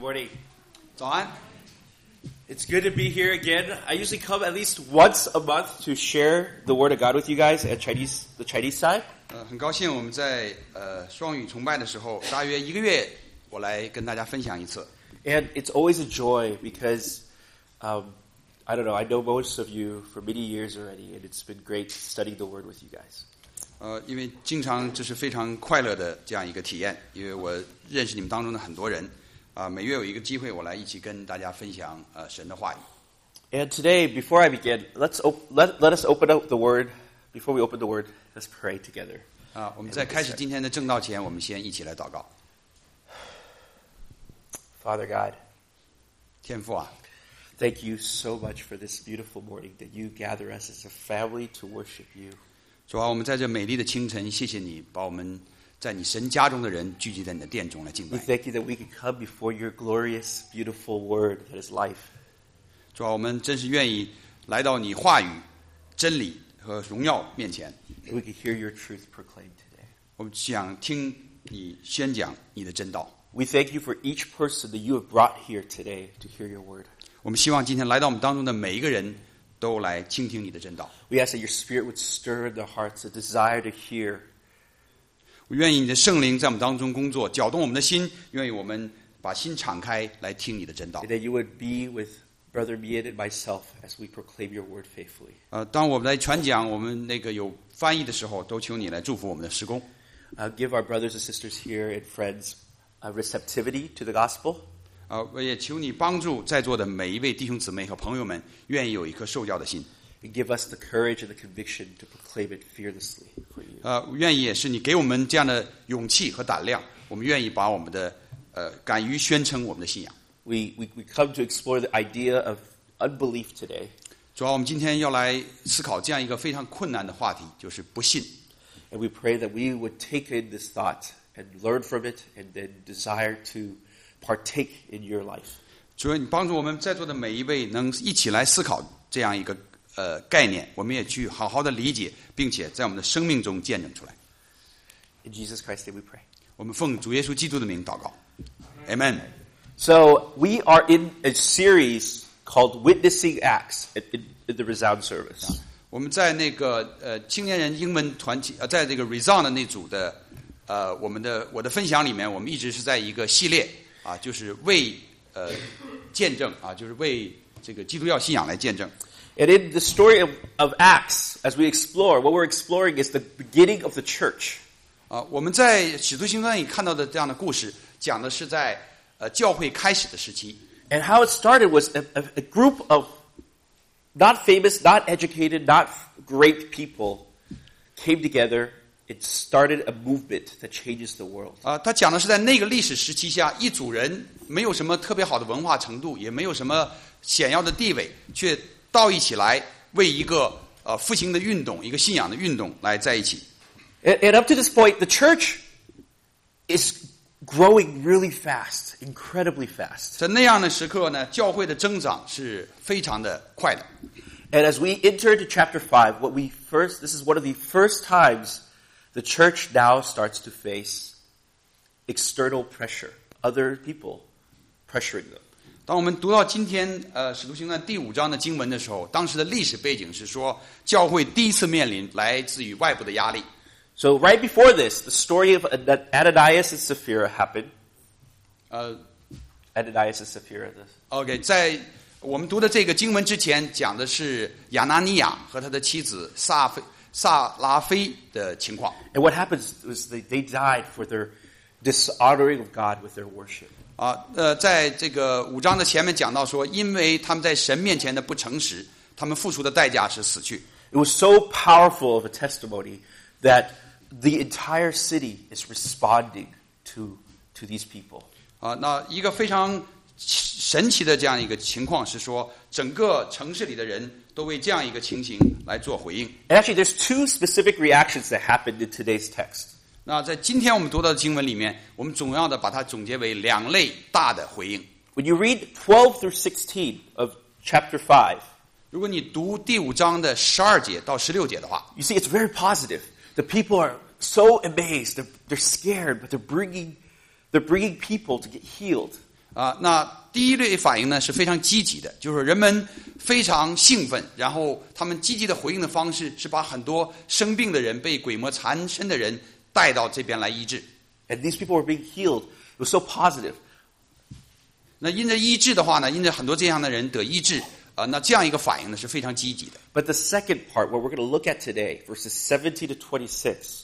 Morning. 早安。 It's good to be here again. I usually come at least once a month to share the Word of God with you guys at the Chinese side. 很高兴我们在双语崇拜的时候，大约1个月，我来跟大家分享一次。 And it's always a joy because, I don't know, I know most of you for many years already, and it's been great studying the Word with you guys. 因为经常这是非常快乐的这样一个体验，因为我认识你们当中的很多人，每月有一个机会，我来一起跟大家分享神的话语。 And today, before I begin, let us open up the Word. Before we open the Word, let's pray together. 我们在开始今天的正道前，我们先一起来祷告。 Father God, 天父啊， thank you so much for this beautiful morning that you gather us as a family to worship you. 主啊，我们在这美丽的清晨，谢谢你把我们在你神家中的人聚集在你的殿中来敬 We 拜。 thank you that we can come before your glorious, beautiful word that is life. 主啊，我们真是愿意来到你话语、真理和荣耀面前。 And we can hear your truth proclaimed today. 我们想听你宣讲你的真道。 We thank you for each person that you have brought here today to hear your word. 我们希望今天来到我们当中的每一个人都来倾听你的真道。 We ask that your spirit would stir in their hearts a desire to hear. 我愿意你的圣灵在我们当中工作，搅动我们的心，愿意我们把心敞开来听你的真道。 And that you would be with Brother Mian and myself as we proclaim your word faithfully. 当我们来传讲，我们有翻译的时候，都求你来祝福我们的事工。 Give our brothers and sisters here and friends a receptivity to the gospel. 我也求你帮助在座的每一位弟兄姊妹和朋友们，愿意有一颗受教的心。 And give us the courage and the conviction to proclaim it fearlessly for you. 愿意也是你给我们这样的勇气和胆量，我们愿意把我们的敢于宣称我们的信仰。 We come to explore the idea of unbelief today. 主要我们今天要来思考这样一个非常困难的话题，就是不信。 And we pray that we would take in this thought and learn from it and then desire to partake in your life. 主要你帮助我们在座的每一位能一起来思考这样一个概念，我们也去好好的理解，并且在我们的生命中见证出来。 In Jesus Christ's name we pray. 我们奉主耶稣基督的名祷告 ，Amen。 So we are in a series called Witnessing Acts in the Resound service. 我们在那个青年人英文团体在这个 Resound 的那组的我的分享里面，我们一直是在一个系列就是为见证就是为这个基督教信仰来见证。 And in the story of Acts, as we explore, what we're exploring is the beginning of the church. 我们在使徒行传里看到的这样的故事，讲的是在教会开始的时期。 And how it started was a group of not famous, not educated, not great people came together and started a movement that changes the world. 他讲的是在那个历史时期下，一组人没有什么特别好的文化程度，也没有什么显要的地位，却到一起来为一个复兴的运动，一个信仰的运动来在一起。 And up to this point, the church is growing really fast, incredibly fast. 在那样的时刻呢，教会的增长是非常的快的。 And as we enter into chapter 5, this is one of the first times the church now starts to face external pressure, other people pressuring them. 当我们读到今天使徒行传第5章的经文的时候，当时的历史背景是说，教会第一次面临来自于外部的压力。 So right before this, the story of Ananias and Sapphira happened. Ananias and Sapphira. OK， 在我们读的这个经文之前，讲的是亚拿尼亚和他的妻子萨拉菲的情况。 And what happens was they died for their dishonoring of God with their worship. 在这个5章的前面讲到说，因为他们在神面前的不诚实，他们付出的代价是死去。 It was so powerful of a testimony that the entire city is responding to these people. 那一个非常神奇的这样一个情况是说，整个城市里的人都为这样一个情形来做回应。 And actually, there's two specific reactions that happened in today's text. 那在今天我们读到的经文里面，我们总要的把它总结为2类大的回应。 When you read 12 through 16 of chapter 5, 如果你读第5章的12节到16节的话， you see it's very positive. The people are so amazed. They're scared, but they're bringing people to get healed. 那第一类反应呢是非常积极的，就是人们非常兴奋，然后他们积极的回应的方式是把很多生病的人、被鬼魔缠身的人带到这边来医治。 And these people were being healed. It was so positive. 那因着医治的话呢，因着很多这样的人得医治，那这样一个反应呢是非常积极的。 But the second part, what we're going to look at today, verses 17 to 26,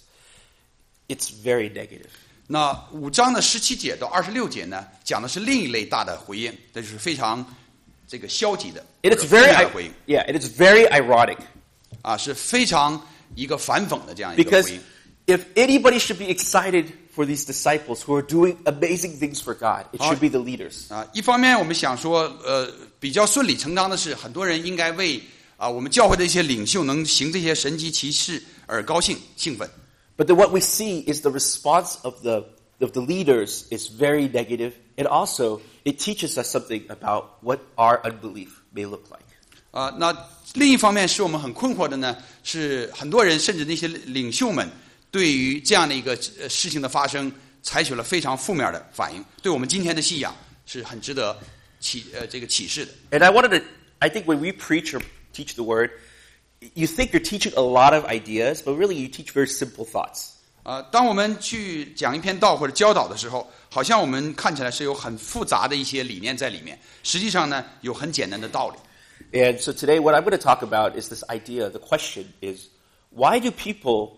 it's very negative. 那5章的17节到26节呢，讲的是另一类大的回应，这就是非常这个消极的， And it's 负面 very, 的回应 yeah, and it's very ironic. 是非常一个反讽的这样一个 Because 回应。 if anybody should be excited for these disciples who are doing amazing things for God, it should be the leaders. 一方面我们想说，比较顺理成章的是，很多人应该为我们教会的一些领袖能行这些神迹奇事而高兴兴奋。 But then what we see is the response of the leaders is very negative, and also it teaches us something about what our unbelief may look like. 那另一方面使我们很困惑的呢，是很多人甚至那些领袖们对于这样的一个事情的发生，采取了非常负面的反应，对我们今天的信仰是很值得这个启示的。 And I think when we preach or teach the word, you think you're teaching a lot of ideas, but really you teach very simple thoughts. 当我们去讲一篇道或者教导的时候，好像我们看起来是有很复杂的一些理念在里面，实际上呢，有很简单的道理。 And so today what I'm going to talk about is this idea, the question is, why do people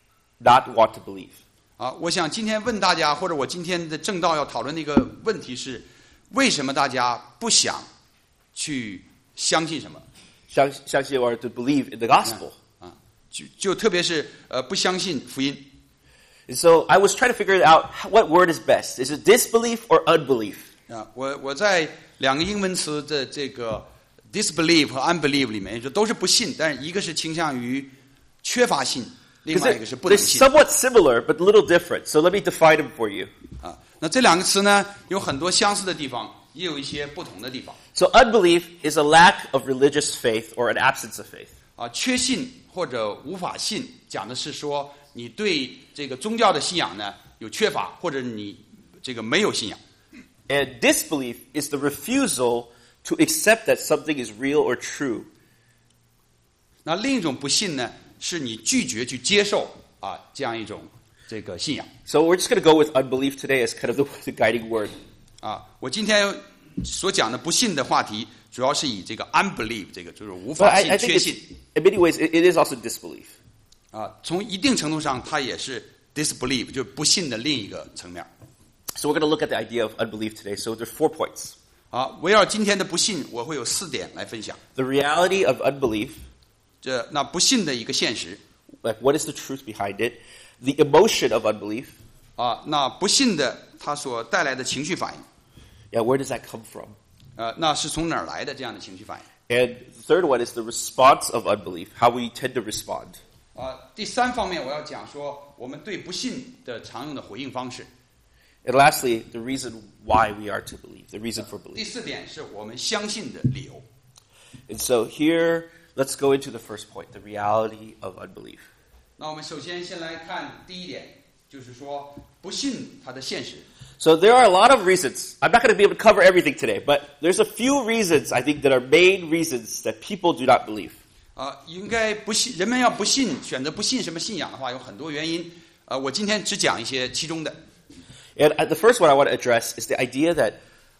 not want to believe? 我想今天问大家，或者我今天的正道要讨论的一个问题是，为什么大家不想去相信什么？ 相信 or to believe in the gospel. 就特别是不相信福音。 And so I was trying to figure out what word is best. Is it disbelief or unbelief? 我在两个英文词的这个 disbelief 和 unbelief 里面，就都是不信，但是一个是倾向于缺乏信，另外一个是不能 They're 信。 somewhat similar, but a little different. So let me define them for you. 那这两个词呢，有很多相似的地方，也有一些不同的地方。 So unbelief is a lack of religious faith or an absence of faith. 缺信或者无法信，讲的是说你对这个宗教的信仰呢有缺乏，或者你这个没有信仰。 And disbelief is the refusal to accept that something is real or true. 那另一种不信呢，是你拒绝去接受这样一种这个信仰。 So we're just going to go with unbelief today as kind of the guiding word. 我今天所讲的不信的话题，主要是以这个 unbelief 这个就是无法 But 信、 I 缺 think 信。 in many ways it is also disbelief. 从一定程度上，它也是 disbelief， 就是不信的另一个层面。 So we're going to look at the idea of unbelief today. So there's 4 points. 围绕今天的不信，我会有4点来分享。 The reality of unbelief, 那不信的一个现实。 like what is the truth behind it? The emotion of unbelief. 那不信的它所带来的情绪反应。 Yeah, where does that come from? 那是从哪儿来的这样的情绪反应？ And the third one is the response of unbelief, how we tend to respond. 第3方面我要讲说我们对不信的常用的回应方式。 And lastly, the reason why we are to believe, the reason for 第 belief. 4点是我们相信的理由。 And so here, let's go into the first point, the reality of unbelief. 那我们首先先来看第1点，就是说不信它的现实。 So there are a lot of reasons. I'm not going to be able to cover everything today, but there's a few reasons, I think, that are main reasons that people do not believe. 应该不信，人们要不信，选择不信什么信仰的话，有很多原因。我今天只讲一些其中的。 And the first one I want to address is the idea that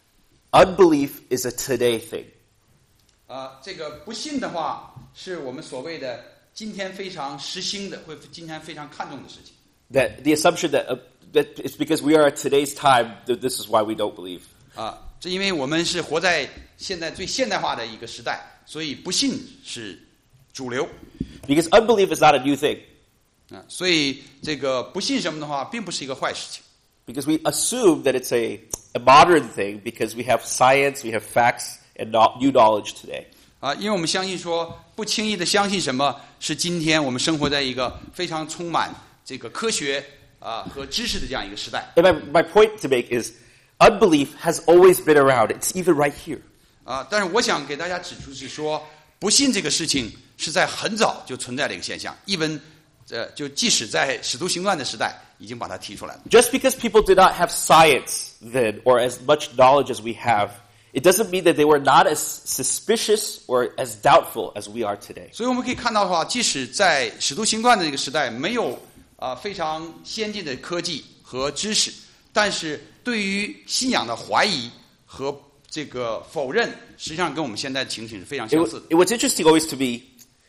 unbelief is a today thing. 这个不信的话，是我们所谓的今天非常时兴的，或今天非常看重的事情。 That the assumption that it's because we are at today's time that this is why we don't believe. 这因为我们是活在现在最现代化的一个时代，所以不信是主流。 Because unbelief is not a new thing. 所以这个不信什么的话，并不是一个坏事情。 Because we assume that it's a modern thing because we have science, we have facts, and new knowledge today. 因为我们相信说，不轻易的相信什么是今天我们生活在一个非常充满这个科学和知识的这样一个时代。 And my point to make is unbelief has always been around. It's even right here. 但是我想给大家指出是说，不信这个事情是在很早就存在的一个现象。就即使在使徒行传的时代， 已经把它提出来了。 Just because people did not have science then, or as much knowledge as we have, it doesn't mean that they were not as suspicious or as doubtful as we are today. 所以我们可以看到的话，即使在使徒行传的这个时代，没有非常先进的科技和知识，但是对于信仰的怀疑和这个否认，实际上跟我们现在的情形是非常相似的。 What's interesting always to me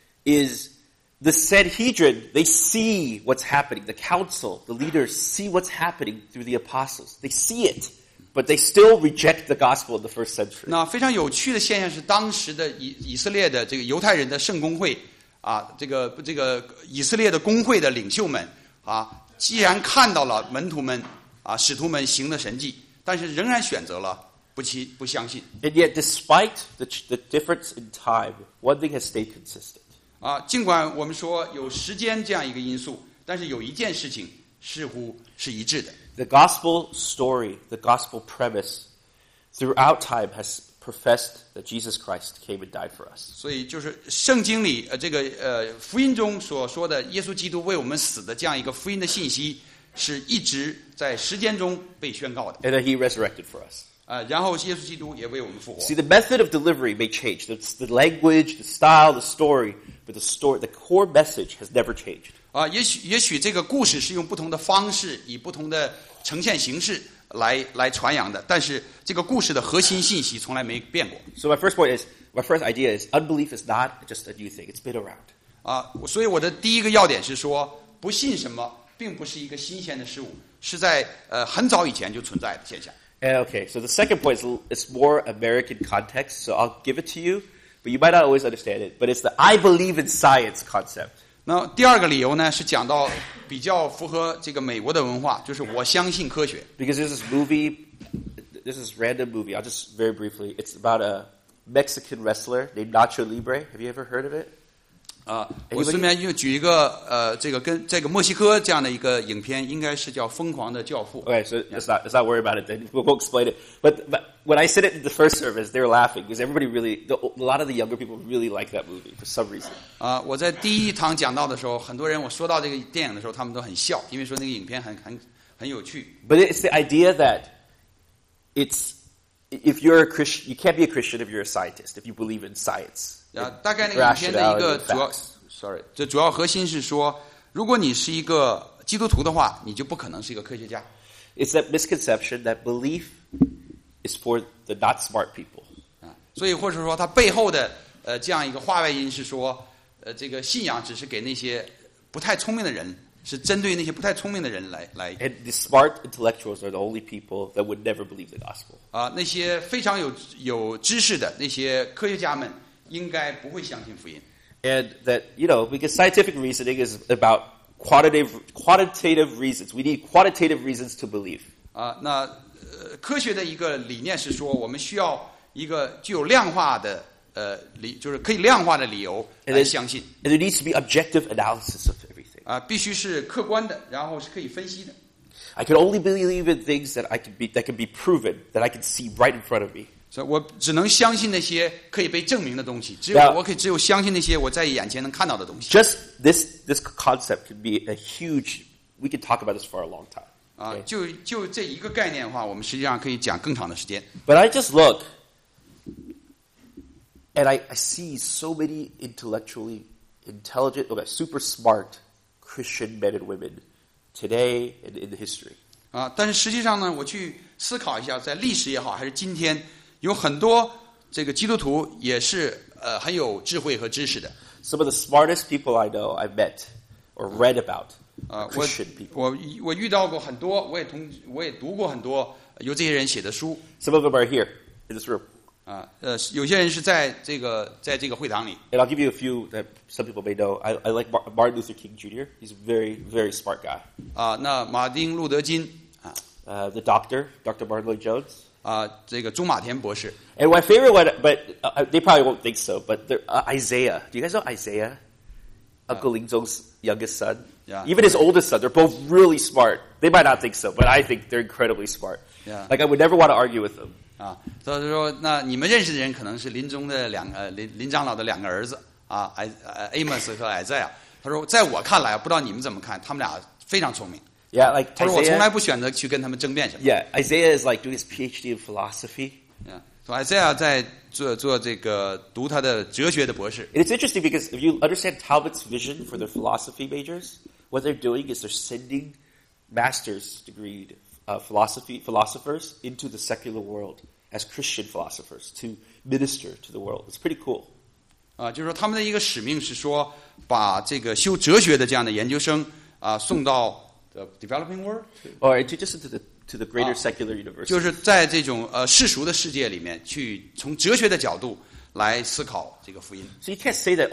is the Sanhedrin, they see what's happening. The council, the leaders see what's happening through the apostles. They see it, but they still reject the gospel in the first century. 那非常有趣的现象是，当时的以色列的这个犹太人的圣公会这个以色列的公会的领袖们既然看到了门徒们使徒们行的神迹，但是仍然选择了不相信。 And yet, despite the difference in time, one thing has stayed consistent. 尽管我们说有时间这样一个因素，但是有一件事情似乎是一致的。 The gospel story, the gospel premise, throughout time has professed that Jesus Christ came and died for us. 所以就是圣经里福音中所说的耶稣基督为我们死的这样一个福音的信息，是一直在时间中被宣告的。 And that he resurrected for us. 然后耶稣基督也为我们复活。 See, the method of delivery may change. The language, the style, the story, but the core message has never changed. 也许这个故事是用不同的方式，以不同的呈现形式来传扬的，但是这个故事的核心信息从来没变过。 So my first idea is unbelief is not just a new thing. It's been around. 所以我的第一个要点是说，不信什么并不是一个新鲜的事物，是在很早以前就存在的现象。 Okay, so the second point is more American context, so I'll give it to you, but you might not always understand it, but it's the I believe in science concept. 那第二个理由呢，是讲到比较符合这个美国的文化，就是我相信科学。 Because there's this movie, this is random movie, I'll just very briefly, it's about a Mexican wrestler named Nacho Libre. Have you ever heard of it? 我顺便又举一个这个跟这个墨西哥这样的一个影片，应该是叫《疯狂的教父》。 Okay, so let's not worry about it then. We'll explain it. But when I said it in the first service, they were laughing because everybody a lot of the younger people really like that movie for some reason. 我在第一堂讲到的时候，很多人我说到这个电影的时候，他们都很笑，因为说那个影片很有趣。 But it's the idea that if you're a Christian, you can't be a Christian if you're a scientist, if you believe in science. 大概那个影片的一个主要核心是说，如果你是一个基督徒的话，你就不可能是一个科学家。 It's that misconception that belief is for the not smart people. 所以或者说它背后的这样一个话外音是说，这个信仰只是给那些不太聪明的人，是针对那些不太聪明的人来。 And the smart intellectuals are the only people that would never believe the gospel. 那些非常有知识的那些科学家们，应该不会相信福音。 And that, because scientific reasoning is about quantitative reasons. We need quantitative reasons to believe. 科学的一个理念是说，我们需要一个具有量化的就是可以量化的理由来相信。 And there needs to be objective analysis of everything. 必须是客观的，然后是可以分析的。 I can only believe in things that can be proven, that I can see right in front of me. 所以我只能相信那些可以被证明的东西，只有相信那些我在眼前能看到的东西。 Just this concept could be a huge. We could talk about this for a long time. Okay? 就这一个概念的话，我们实际上可以讲更长的时间。 But I just look, and I see so many intellectually intelligent, super smart Christian men and women today and in the history. 但是实际上呢，我去思考一下，在历史也好，还是今天，有很多这个基督徒也是很有智慧和知识的。 Some of the smartest people I know, I've met or read about Christian people. 我遇到过很多，我也读过很多由这些人写的书。 Some of them are here in this room. 有些人是在这个会堂里。 And I'll give you a few that some people may know. I like Martin Luther King Jr. He's a very, very smart guy. 那马丁路德金 the Dr. Martin Lloyd Jones. 这个中马田博士。 And my favorite one, but they probably won't think so, but Isaiah. Do you guys know Isaiah? Uncle Ling Zhong's youngest son. Yeah. Even his oldest son. They're both really smart. They might not think so, but I think they're incredibly smart. Yeah. Like I would never want to argue with them. 所以说，那你们认识的人可能是林中的林长老的两个儿子Amos 和Isaiah。他说，在我看来，不知道你们怎么看，他们俩非常聪明。 Yeah, like 他说我从来 Isaiah. 不选择去跟他们争辩什么。 Yeah, Isaiah is like doing his PhD in philosophy. 所以 Isaiah 在做这个读他的哲学的博士。 And it's interesting because if you understand Talbot's vision for their philosophy majors, what they're doing is they're sending master's degree philosophers into the secular world as Christian philosophers to minister to the world. It's pretty cool. 就是说他们的一个使命是说，把这个修哲学的这样的研究生送到 the developing world， Or just to the greater secular university. 就是在这种世俗的世界里面去从哲学的角度来思考这个福音。 So you can't say that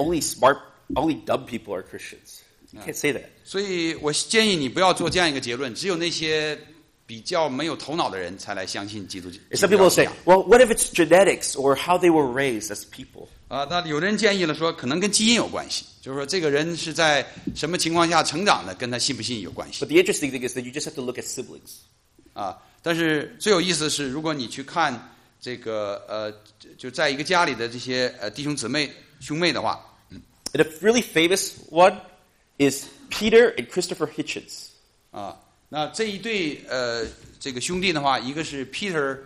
only dumb people are Christians. You can't say that. 所以我建议你不要做这样一个结论，只有那些比较没有头脑的人才来相信基督教。 Some people say, well, what if it's genetics or how they were raised as people? 那有人建议了说，可能跟基因有关系，就是说这个人是在什么情况下成长的，跟他信不信有关系。 But the interesting thing is that you just have to look at siblings. 但是最有意思的是，如果你去看这个就在一个家里的这些弟兄姊妹兄妹的话， And a really famous one is Peter and Christopher Hitchens. 那这一对这个兄弟的话，一个是 Peter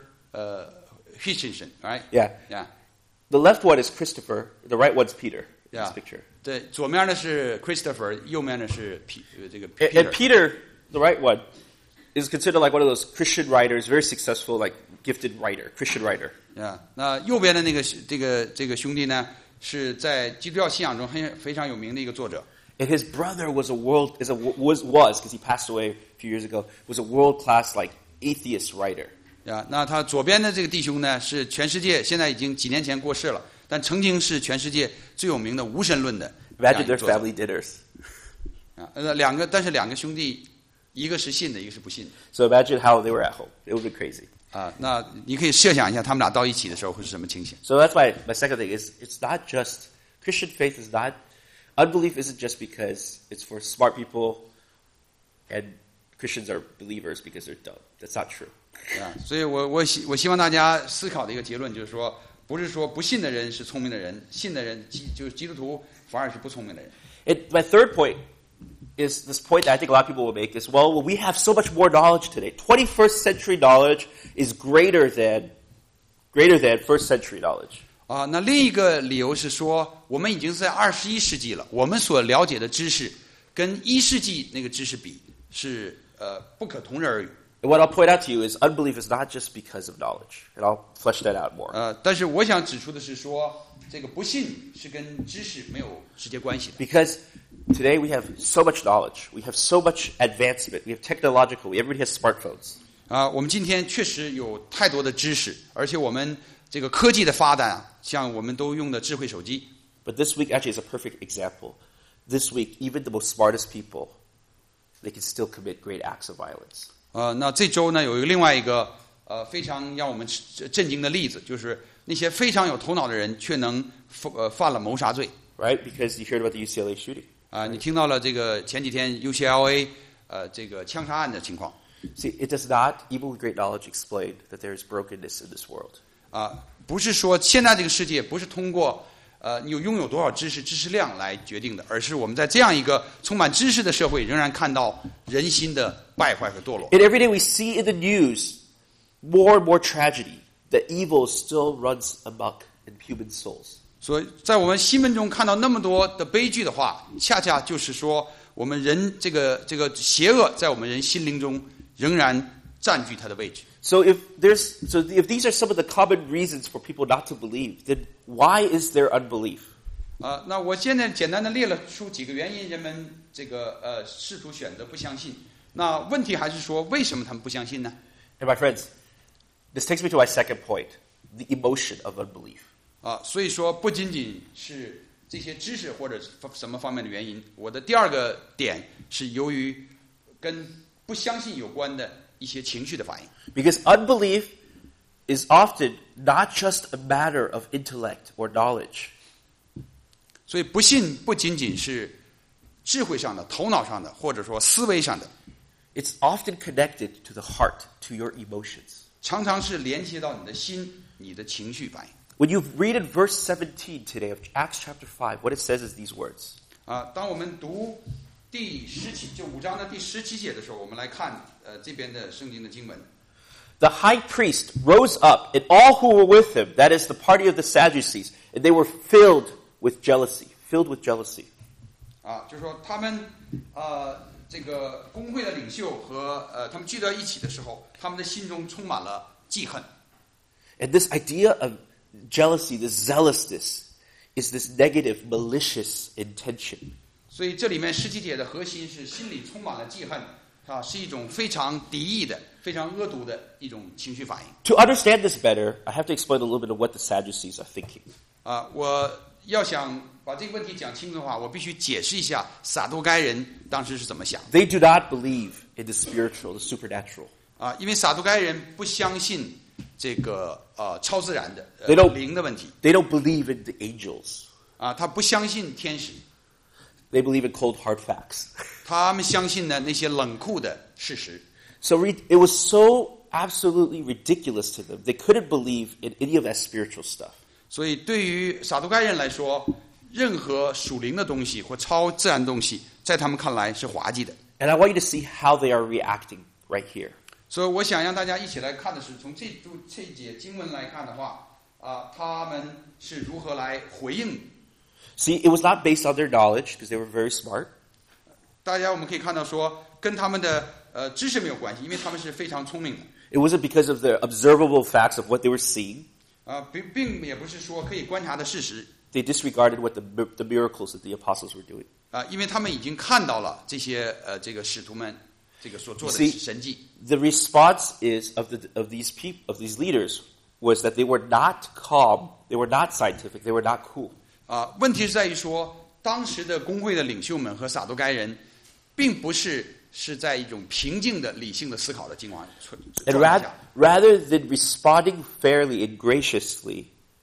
Hitchinson， right？ Yeah. Yeah. The left one is Christopher. The right one's Peter. In this Yeah. picture. 对，左面的是 Christopher， 右面的是这个 And Peter。 Peter, the right one, is considered like one of those Christian writers, very successful, like gifted writer, Christian writer. 那右边的那个这个兄弟呢，是在基督教信仰中非常有名的一个作者。 And his brother was because he passed away a few years ago, was a world-class like atheist writer. 那他左边的这个弟兄呢，是全世界现在已经几年前过世了，但曾经是全世界最有名的无神论的。 Imagine their family dinners. 但是两个兄弟，一个是信的，一个是不信的。 So imagine how they were at home. It would be crazy. 那你可以设想一下，他们俩到一起的时候会是什么情形？ So that's why my second thing is it's not just Christian faith is not unbelief isn't just because it's for smart people and Christians are believers because they're dumb. That's not true. 所以我希望大家思考的一个结论就是说，不是说不信的人是聪明的人，信的人就是基督徒反而是不聪明的人。 And my third point is this point that I think a lot of people will make is, well, we have so much more knowledge today. 21st century knowledge is greater than first century knowledge. 那另一个理由是说，我们已经在21世纪了，我们所了解的知识跟1世纪那个知识比是不可同日而语。 And what I'll point out to you is unbelief is not just because of knowledge. And I'll flesh that out more. 但是我想指出的是说，这个不信是跟知识没有直接关系的。 Because today we have so much knowledge. We have so much advancement. We have technological. Everybody has smartphones. 我们今天确实有太多的知识，而且我们这个科技的发展，像我们都用的智慧手机。 But this week actually is a perfect example. This week, even the most smartest people, they can still commit great acts of violence. 那这周呢，有另外一个非常让我们震惊的例子，就是那些非常有头脑的人却能犯了谋杀罪。 Right? Because you heard about the UCLA shooting. 你听到了这个前几天 UCLA 这个枪杀案的情况。 See, it does not, even with great knowledge, explain that there is brokenness in this world. 不是说现在这个世界不是通过你拥有多少知识量来决定的，而是我们在这样一个充满知识的社会，仍然看到人心的败坏和堕落。 And every day we see in the news more and more tragedy, that evil still runs amok in human souls. 所以在我们新闻中看到那么多的悲剧的话，恰恰就是说，我们人这个邪恶在我们人心灵中仍然占据它的位置。 So if these are some of the common reasons for people not to believe, then why is there unbelief? 那我现在简单的列了出几个原因，人们这个试图选择不相信。那问题还是说，为什么他们不相信呢？ And my friends, this takes me to my second point, the emotion of unbelief. 所以说不仅仅是这些知识或者什么方面的原因，我的第二个点是由于跟不相信有关的一些情绪的反应。 Because unbelief is often not just a matter of intellect or knowledge. 所以不信不仅仅是智慧上的、头脑上的，或者说思维上的， It's often connected to the heart, to your emotions. 常常是连接到你的心、你的情绪反应。 When you read in verse 17 today of Acts chapter 5, what it says is these words. 当我们读第17就5章的第17节的时候，我们来看这边的圣经的经文。 The high priest rose up, and all who were with him, that is the party of the Sadducees, and they were filled with jealousy. Filled with jealousy. 就是说他们这个公会的领袖和他们聚到一起的时候，他们的心中充满了记恨。 And this idea of jealousy, this zealousness, is this negative, malicious intention. 所以这里面17节的核心是心里充满了记恨，是一种非常敌意的、非常恶毒的一种情绪反应。 To understand this better, I have to explain a little bit of what the Sadducees are thinking. 我要想把这个问题讲清楚的话，我必须解释一下撒都该人当时是怎么想。 They do not believe in the spiritual, the supernatural. 因为撒都该人不相信这个超自然的灵的问题。 They don't believe in the angels. 他不相信天使。 They believe in cold hard facts. 他们相信的那些冷酷的事实。 So it was so absolutely ridiculous to them. They couldn't believe in any of that spiritual stuff. 所以对于撒都该人来说，任何属灵的东西或超自然的东西，在他们看来是滑稽的。 And I want you to see how they are reacting right here. 所以我想让大家一起来看的是，从这节经文来看的话，他们是如何来回应。 See, it was not based on their knowledge because they were very smart. 大家我们可以看到说，跟他们的知识没有关系，因为他们是非常聪明的。 It wasn't because of the observable facts of what they were seeing. 并也不是说可以观察的事实。 They disregarded what the miracles that the apostles were doing. 因为他们已经看到了这些这个使徒们这个所做的神迹。 The response is of these leaders was that they were not calm, they were not scientific, they were not cool. 问题是在于说，当时的公会的领袖们和撒都该人，并不是在一种平静的理性的思考的状况下。 Rather than responding fairly and graciously,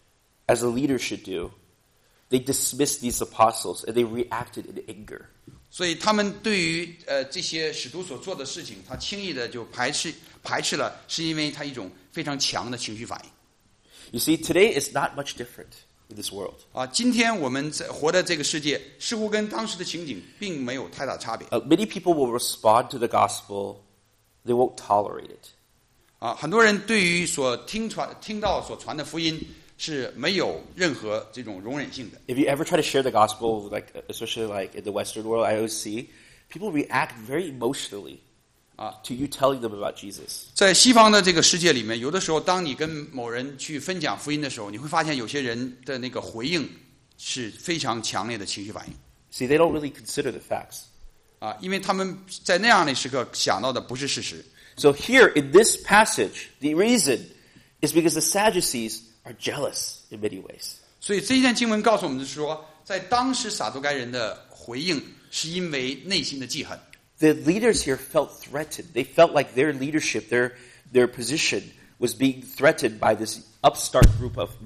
as a leader should do, they dismissed these apostles and they reacted in anger. 所以他们对于这些使徒所做的事情，他轻易的就排斥了，是因为他一种非常强的情绪反应。 You see, today is not much different in this world. 今天我们活的这个世界，似乎跟当时的情景并没有太大差别。 Many people will respond to the gospel, they won't tolerate it. 很多人对于听到所传的福音是没有任何这种容忍性的。 If you ever try to share the gospel, especially in the Western world, IOC, people react very emotionally to you telling them about Jesus. 在西方的这个世界里面，有的时候当你跟某人去分享福音的时候，你会发现有些人的那个回应是非常强烈的情绪反应。 See, they don't really consider the facts. 因为他们在那样的时刻想到的不是事实。 So here in this passage, the reason is because the Sadducees are jealous in many ways. 所以这一段经文告诉我们的是说，在当时撒都该人的回应是因为内心的记恨。 The leaders here felt threatened. They felt like their leadership, their position was being threatened by this upstart group of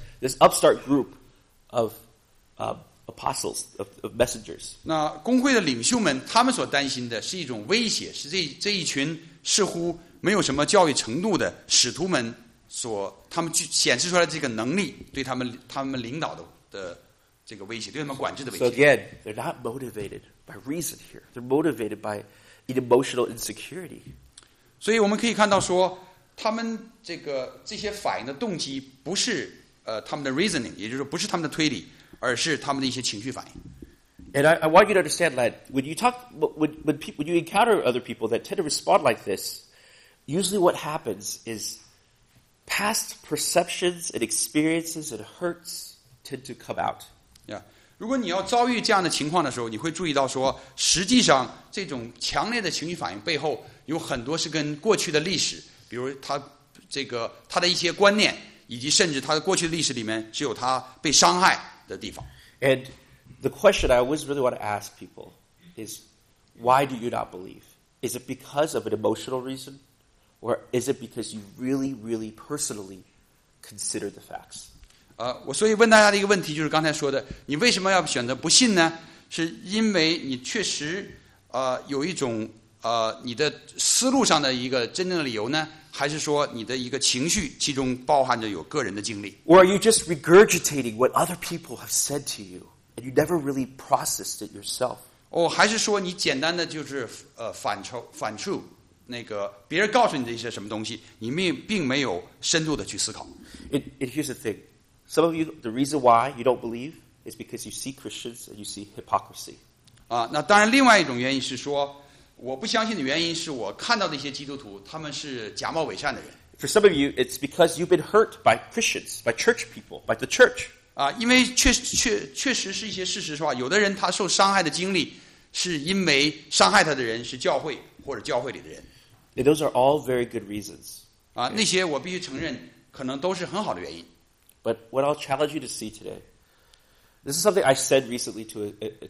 apostles, of messengers. 那公会的领袖们，他们所担心的是一种威胁，是这一群似乎没有什么教育程度的使徒们他们显示出来这个能力，对他们领导的这个威胁，对他们管制的威胁。 So again, they're not motivated by reason here. They're motivated by an emotional insecurity. 所以我们可以看到说，他们这些反应的动机不是他们的 reasoning， 也就是说不是他们的推理，而是他们的一些情绪反应。 And I want you to understand that when you encounter other people that tend to respond like this, usually what happens is past perceptions and experiences and hurts tend to come out. 如果你要遭遇这样的情况的时候，你会注意到说，实际上这种强烈的情绪反应背后有很多是跟过去的历史，比如他的一些观念，以及甚至他的过去的历史里面是有他被伤害的地方。 And the question I always really want to ask people is, why do you not believe? Is it because of an emotional reason? Or is it because you really, really personally consider the facts? 我所以问大家的一个问题就是刚才说的，你为什么要选择不信呢？是因为你确实有一种你的思路上的一个真正的理由呢，还是说你的一个情绪其中包含着有个人的经历？ Or are you just regurgitating what other people have said to you and you never really processed it yourself? 还是说你简单的就是反刍那个别人告诉你的一些什么东西，你并没有深度的去思考。 Here's the thing. Some of you, the reason why you don't believe is because you see Christians and you see hypocrisy. 那当然另外一种原因是说，我不相信的原因是我看到的一些基督徒他们是假冒伪善的人。 For some of you, it's because you've been hurt by Christians, by church people, by the church. 因为确实是一些事实话，有的人他受伤害的经历是因为伤害他的人是教会或者教会里的人。 And those are all very good reasons. 那些我必须承认可能都是很好的原因。 But what I'll challenge you to see today, this is something I said recently to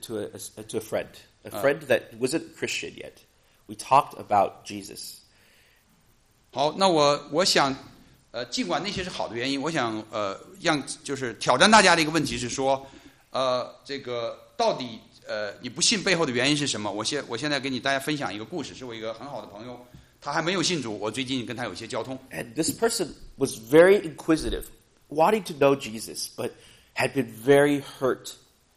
a friend that wasn't Christian yet. We talked about Jesus. 好，那我想，尽管那些是好的原因，我想就是挑战大家的一个问题是说，这个到底你不信背后的原因是什么？我现在给大家分享一个故事，是我一个很好的朋友，他还没有信主，我最近跟他有些交通。 And this person was very inquisitive, wanting to know Jesus, but had been very hurt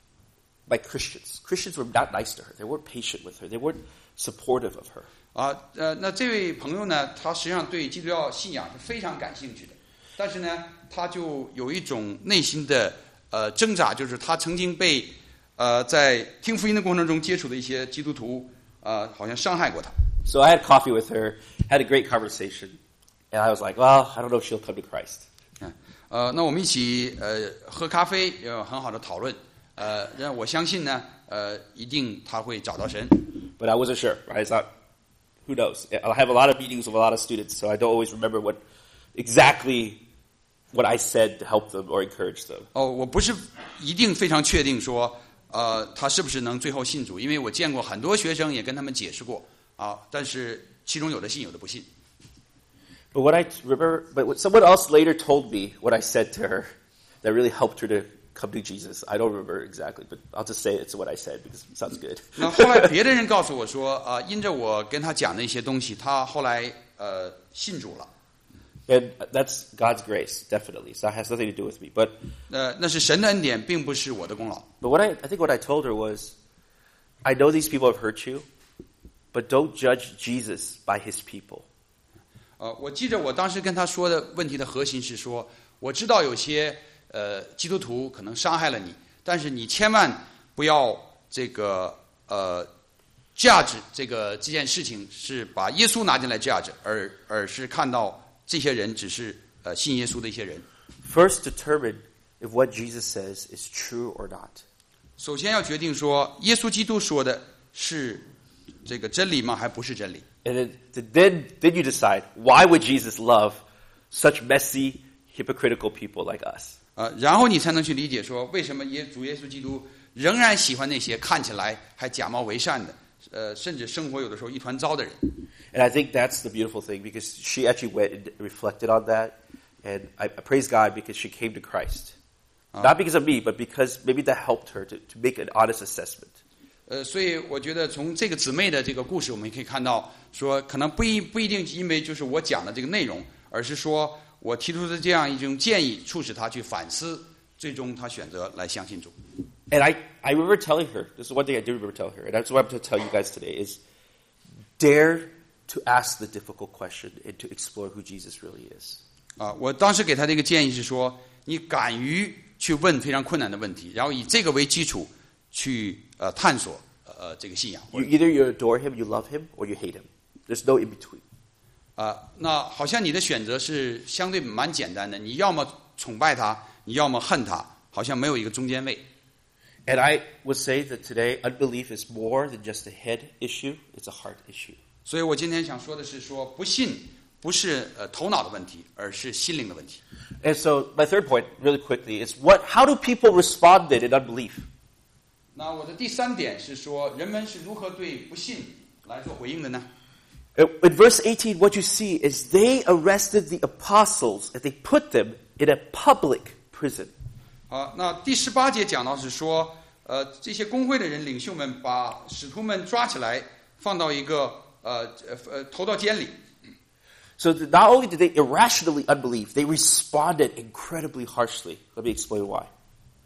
by Christians. Christians were not nice to her. They weren't patient with her. They weren't supportive of her. 那这位朋友呢，他实际上对基督教信仰是非常感兴趣的，但是呢，他就有一种内心的挣扎，就是他曾经被在听福音的过程中接触的一些基督徒好像伤害过他。 So I had coffee with her, had a great conversation, and I was like, well, I don't know if she'll come to Christ. 那我们一起喝咖啡，有很好的讨论。让我相信呢，一定他会找到神。 But I wasn't sure. I thought, who knows? I have a lot of meetings with a lot of students, so I don't always remember exactly what I said to help them or encourage them. 我不是一定非常确定说，他是不是能最后信主，因为我见过很多学生也跟他们解释过但是其中有的信，有的不信。 But what someone else later told me what I said to her that really helped her to come to Jesus. I don't remember exactly, but I'll just say it's what I said because it sounds good. 那后来别的人告诉我说，因着我跟他讲的一些东西，他后来信主了。 And that's God's grace, definitely. So that has nothing to do with me. But 那是神的恩典，并不是我的功劳。 But I think what I told her was, I know these people have hurt you, but don't judge Jesus by his people. 我记得我当时跟他说的问题的核心是说，我知道有些基督徒可能伤害了你，但是你千万不要这个judge 这件事情是把耶稣拿进来 judge， 而是看到这些人只是信耶稣的一些人。 First, determine if what Jesus says is true or not. 首先要决定说，耶稣基督说的是这个真理吗？还不是真理？ And then you decide, why would Jesus love such messy, hypocritical people like us? 然后你才能去理解说，为什么主耶稣基督仍然喜欢那些看起来还假冒伪善的，甚至生活有的时候一团糟的人。 And I think that's the beautiful thing, because she actually went and reflected on that, and I praise God because she came to Christ. Not because of me, but because maybe that helped her to make an honest assessment. 所以我觉得从这个姊妹的这个故事，我们可以看到，说可能不一定因为就是我讲的这个内容，而是说我提出的这样一种建议，促使她去反思，最终她选择来相信主。 And I remember telling her, this is one thing I do remember telling her, and that's what I'm going to tell you guys today, is dare to ask the difficult question and to explore who Jesus really is. 我当时给她的一个建议是说，你敢于去问非常困难的问题，然后以这个为基础去探索这个信仰。 Either you adore him, you love him, or you hate him. There's no in between. 那好像你的选择是相对蛮简单的，你要么崇拜他，你要么恨他，好像没有一个中间位。 And I would say that today, unbelief is more than just a head issue, it's a heart issue. 所以我今天想说的是说，不信不是头脑的问题，而是心灵的问题。 And so my third point, really quickly, is how do people respond in unbelief? 那我的第三点是说，人们是如何对不信来做回应的呢？ In verse 18, what you see is they arrested the apostles and they put them in a public prison. 那第18节讲到是说，这些公会的人领袖们把使徒们抓起来，放到一个投到监里。 So not only did they irrationally unbelieve, they responded incredibly harshly. Let me explain why.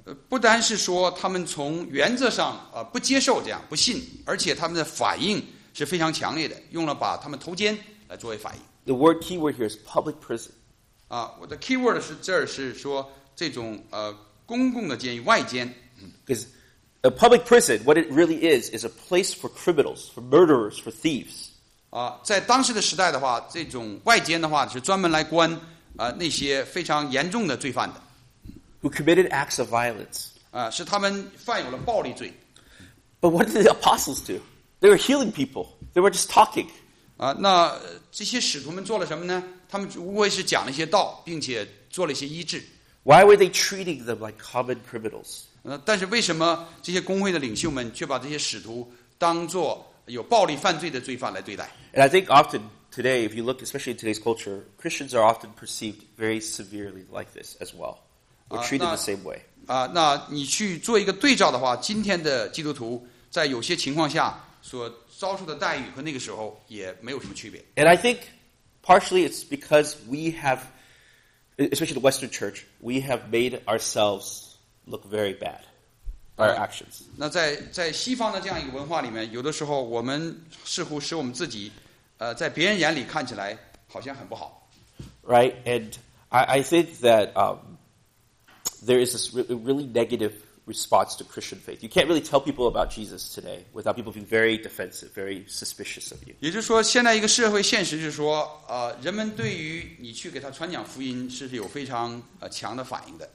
不单是说他们从原则上不接受这样不信，而且他们的反应是非常强烈的，用了把他们头尖来作为反应。 The key word here is public prison. 我的 key word 是这儿是说这种公共的监狱外监。 Because a public prison, what it really is a place for criminals, for murderers, for thieves. 在当时的时代的话，这种外监的话是专门来关那些非常严重的罪犯的。 Who committed acts of violence. 是他们犯有了暴力罪。 But what did the apostles do? They were healing people. They were just talking. 那这些使徒们做了什么呢？他们无非是讲了一些道，并且做了一些医治。 Why were they treating them like common criminals? 但是为什么这些公会的领袖们却把这些使徒当作有暴力犯罪的罪犯来对待？ And I think often today, if you look, especially in today's culture, Christians are often perceived very severely like this as well. We're treated the same way. 那你去做一个对照的话，今天的基督徒在有些情况下所遭受的待遇和那个时候也没有什么区别。 And I think partially it's because we have, especially the Western Church, we have made ourselves look very bad. Our actions. 那在西方的这样一个文化里面，有的时候我们似乎使我们自己在别人眼里看起来好像很不好。 Right? And I think that there is this really negative response to Christian faith. You can't really tell people about Jesus today without people being very defensive, very suspicious of you. 也就是说，现在一个社会现实就是说，人们对于你去给他传讲福音是有非常强的反应的。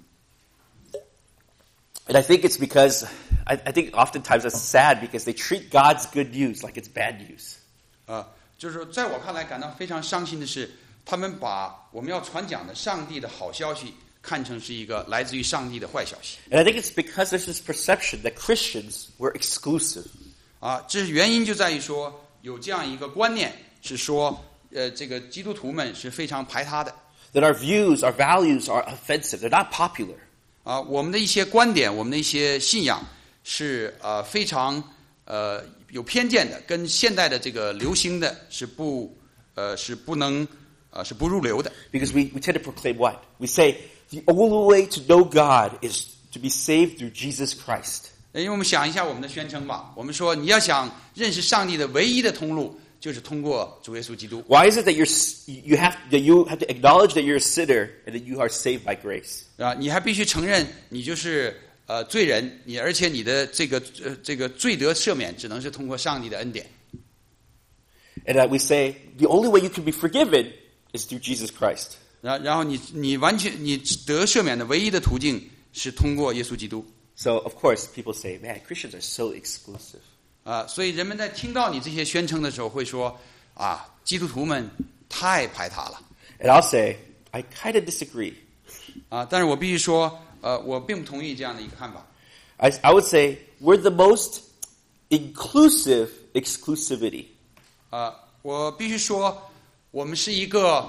And I think it's because, I think oftentimes it's sad because they treat God's good news like it's bad news. 就是说，在我看来感到非常伤心的是，他们把我们要传讲的上帝的好消息看成是一个来自于上帝的坏消息。 And I think it's because there's this perception that Christians were exclusive. 这原因就在于说，有这样一个观念是说，这个基督徒们是非常排他的。 That our views, our values are offensive. They're not popular. 我们的一些观点，我们的一些信仰是非常有偏见的，跟现代的这个流行的是不入流的。 Because we tend to proclaim what? We say the only way to know God is to be saved through Jesus Christ. 因为我们想一下我们的宣称吧，我们说你要想认识上帝的唯一的通路，就是通过主耶稣基督。 Why is it that you have to acknowledge that you're a sinner and that you are saved by grace? 你还必须承认你就是罪人，而且你的这个罪得赦免只能是通过上帝的恩典。 And that we say the only way you can be forgiven is through Jesus Christ. 然后你完全你得赦免的唯一的途径是通过耶稣基督。 So of course people say, man, Christians are so exclusive. 所以人们在听到你这些宣称的时候会说基督徒们太排他了。 And I'll say, I kind of disagree. 但是我必须说，我并不同意这样的一个看法。 I would say we're the most inclusive exclusivity. 我必须说，我们是一个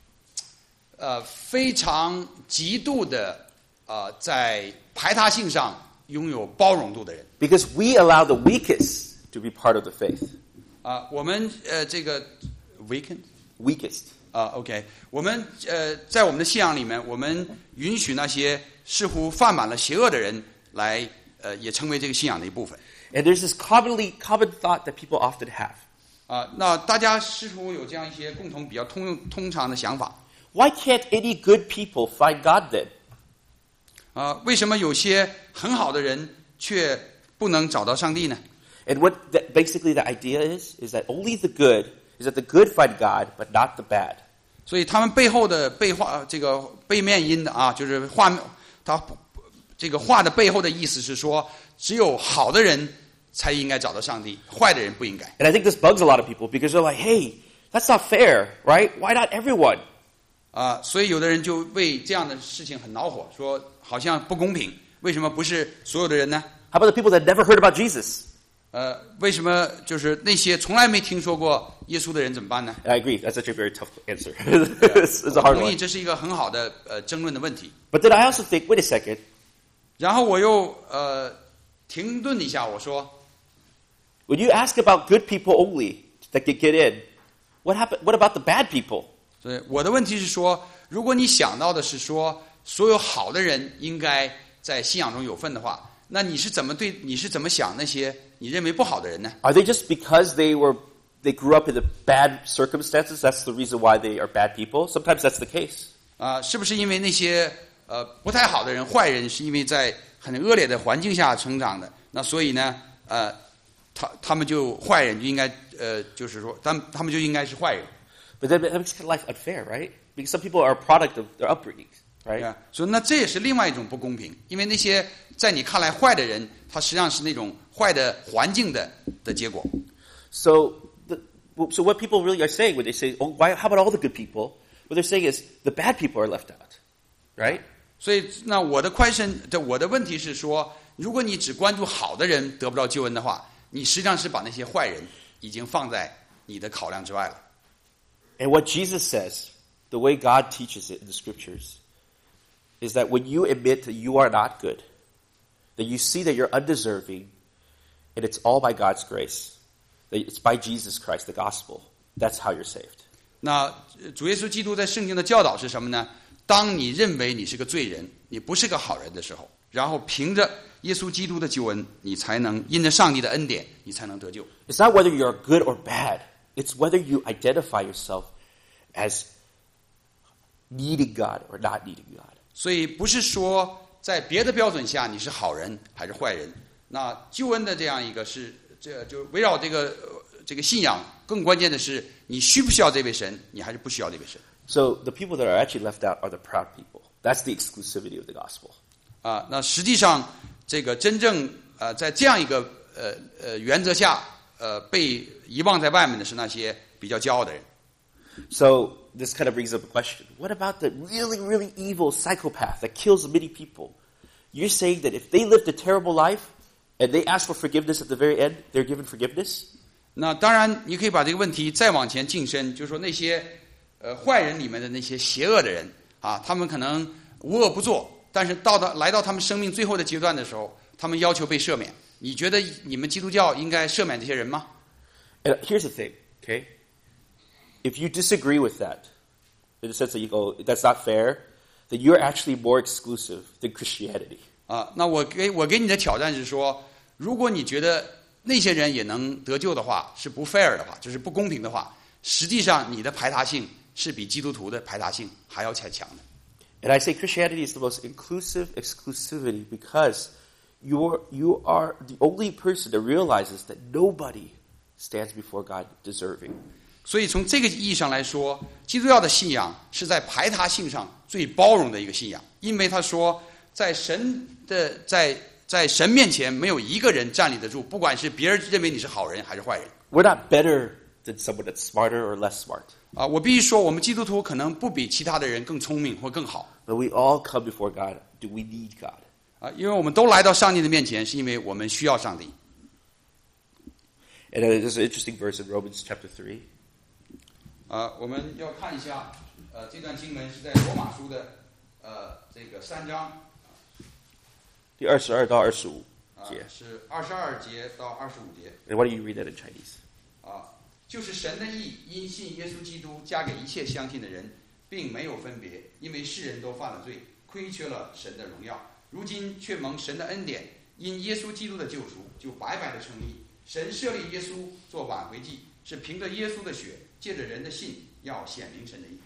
非常极度的在排他性上拥有包容度的人。 Because we allow the weakest to be part of the faith. 我们这个 weakest. OK， 我们在我们的信仰里面，我们允许那些似乎犯满了邪恶的人来也成为这个信仰的一部分。 And there's this common thought that people often have. 那大家似乎有这样一些共同比较通常的想法。 Why can't any good people find God then? 为什么有些很好的人却不能找到上帝呢？ And basically the idea is that only the good, is that the good find God, but not the bad. 所以他们背后的这个背面音的就是他这个话的背后的意思是说，只有好的人才应该找到上帝，坏的人不应该。 And I think this bugs a lot of people because they're like, hey, that's not fair, right? Why not everyone? 所以有的人就为这样的事情很恼火，说好像不公平，为什么不是所有的人呢？ How about the people that never heard about Jesus? 为什么就是那些从来没听说过耶稣的人怎么办呢？ And I agree, that's actually a very tough answer. It's a hard 同意 one. 这是一个很好的争论的问题。 But then I also think, wait a second. 然后我又停顿一下，我说 When you ask about good people only that can get in, what about the bad people? 所以我的问题是说，如果你想到的是说所有好的人应该在信仰中有份的话，那你是怎么想那些你认为不好的人呢？ Are they just because they grew up in the bad circumstances? That's the reason why they are bad people? Sometimes that's the case. 是不是因为那些不太好的人、坏人，是因为在很恶劣的环境下成长的？那所以呢，他们就坏人就应该就是说，他们就应该是坏人。 But then that makes life unfair, right? Because some people are a product of their upbringing, right? 所以那这也是另外一种不公平，因为那些在你看来坏的人，他实际上是那种坏的环境的结果。 So what people really are saying when they say, "Oh, how about all the good people?" What they're saying is the bad people are left out, right? 所以那我的问题是说，如果你只关注好的人得不到救恩的话，你实际上是把那些坏人已经放在你的考量之外了。 And what Jesus says, the way God teaches it in the scriptures, is that when you admit that you are not good, that you see that you're undeserving, and it's all by God's grace, that it's by Jesus Christ, the gospel, that's how you're saved. 那主耶稣基督在圣经的教导是什么呢？当你认为你是个罪人，你不是个好人的时候，然后凭着耶稣基督的救恩，你才能因着上帝的恩典，你才能得救。 It's not whether you're good or bad. It's whether you identify yourself as needing God or not needing God. 所以不是说在别的标准下你是好人还是坏人。那救恩的这样一个是，就围绕这个信仰，更关键的是你需不需要这位神，你还是不需要这位神。 So the people that are actually left out are the proud people. That's the exclusivity of the gospel. 那实际上这个真正在这样一个原则下被遗忘在外面的是那些比较骄傲的人。 So this kind of brings up a question. What about the really, really evil psychopath that kills many people? You're saying that if they lived a terrible life and they ask for forgiveness at the very end, they're given forgiveness? 那当然，你可以把这个问题再往前晋升，就是说那些坏人里面的那些邪恶的人啊，他们可能无恶不作，但是来到他们生命最后的阶段的时候，他们要求被赦免。你觉得你们基督教应该赦免这些人吗？ And here's the thing, okay? If you disagree with that, in the sense that you go, that's not fair, then you're actually more exclusive than Christianity. 那我给你的挑战是说，如果你觉得那些人也能得救的话，是不 fair 的话，就是不公平的话，实际上你的排他性是比基督徒的排他性还要强的。 And I say Christianity is the most inclusive exclusivity because you are the only person that realizes that nobody stands before God deserving. 所以从这个意义上来说，基督教的信仰是在排他性上最包容的一个信仰，因为他说在神面前没有一个人站立得住，不管是别人认为你是好人还是坏人。 We're not better than someone that's smarter or less smart. 我必须说，我们基督徒可能不比其他的人更聪明或更好。 But we all come before God. Do we need God? 因为我们都来到上帝的面前，是因为我们需要上帝。 And there's an interesting verse in Romans chapter 3. 我们要看一下，这段经文是在罗马书的这个3章， 第22到25节。 是22节到25节。 And why don't you read that in Chinese? 就是神的义，因信耶稣基督加给一切相信的人，并没有分别，因为世人都犯了罪，亏缺了神的荣耀，如今却蒙神的恩典，因耶稣基督的救赎，就白白的称义。神设立耶稣做挽回祭，是凭着耶稣的血，借着人的信，要显明神的义。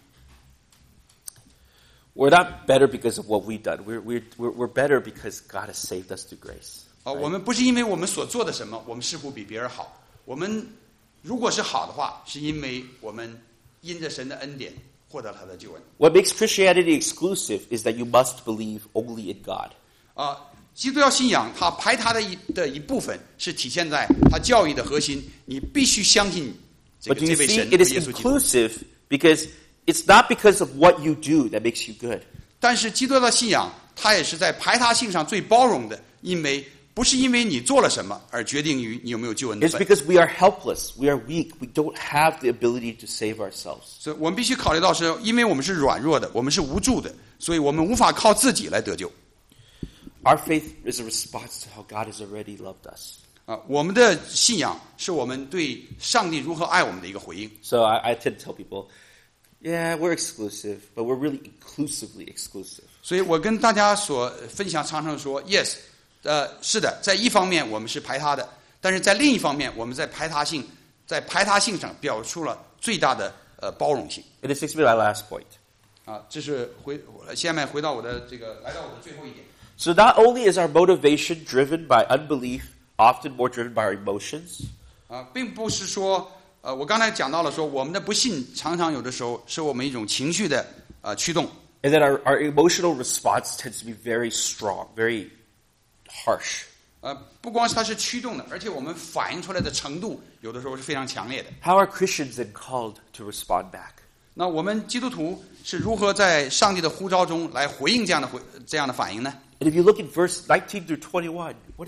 We're not better because of what we've done. We're better because God has saved us through grace. 我们不是因为我们所做的什么，我们似乎比别人好。我们如果是好的话，是因为我们因着神的恩典获得了他的救恩。 What makes Christianity exclusive is that you must believe only in God. 基督教信仰它排他的一部分是体现在它教义的核心，你必须相信这 But you 位 see, 神 it is 耶稣基督。 inclusive because it's not because of what you do that makes you good. 但是基督教的信仰它也是在排他性上最包容的，因为不是因为你做了什么而决定于你有没有救恩的 It's 份。 because we are helpless, we are weak, we don't have the ability to save ourselves. 所以我们必须考虑到是因为我们是软弱的，我们是无助的，所以我们无法靠自己来得救。 Our faith is a response to how God has already loved us. 我们的信仰是我们对上帝如何爱我们的一个回应。 So I tend to tell people, Yeah, we're exclusive, but we're really inclusively exclusive. 所以我跟大家所分享常常说 ，yes， 是的，在一方面我们是排他的，但是在另一方面，我们在排他性上表出了最大的包容性。 And this takes me to my last point. 啊，这是下面回到我的来到我的最后一点。 So not only is our motivation driven by unbelief, often more driven by our emotions. 并不是说，我刚才讲到了说，我们的不信常常有的时候是我们一种情绪的驱动。 And then our emotional response tends to be very strong, very harsh. 不光是它是驱动的，而且我们反映出来的程度有的时候是非常强烈的。 How are Christians then called to respond back? 那我们基督徒是如何在上帝的呼召中来回应这样的反应呢？ And if you look at verse 19 through 21, what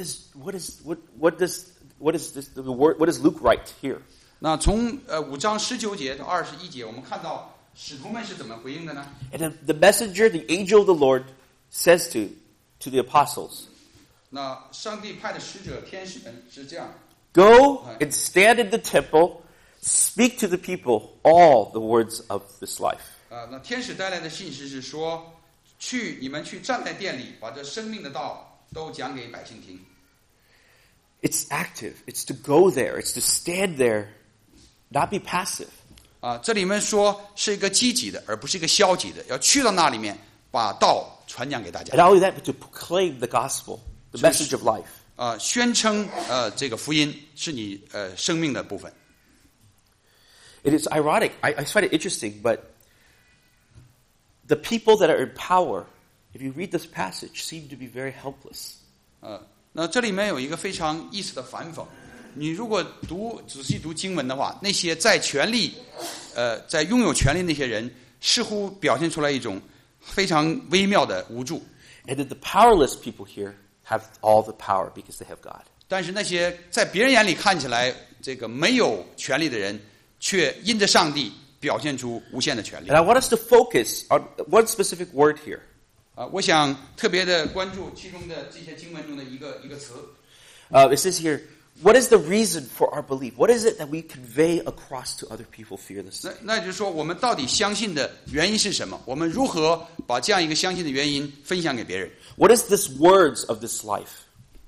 does Luke write here? 那从5章19节到21节，我们看到使徒们是怎么回应的呢？ And then the messenger, the angel of the Lord, says to the apostles, 那上帝派的使者天使们是这样 Go and stand in the temple, speak to the people all the words of this life. 那天使带来的信息是说，你们去站在殿里，把这生命的道都讲给百姓听。 It's active. It's to go there. It's to stand there, not be passive. 这里面说是一个积极的，而不是一个消极的，要去到那里面把道传讲给大家。 And not only that, but to proclaim the gospel, the message of life. 宣称这个福音是你生命的部分。 It is ironic. I find it interesting, but the people that are in power, if you read this passage, seem to be very helpless. 那这里面有一个非常意思的反讽，你如果仔细读经文的话，那些在拥有权力那些人，似乎表现出来一种非常微妙的无助。 And then the powerless people here have all the power because they have God. 但是那些在别人眼里看起来这个没有权力的人，却因着上帝表现出无限的权利。 And I want us to focus on one specific word here. 我想特别的关注其中的这些经文中的一个词。 It says here, what is the reason for our belief? What is it that we convey across to other people fearlessly? 那就是说，我们到底相信的原因是什么？我们如何把这样一个相信的原因分享给别人？ What is this words of this life?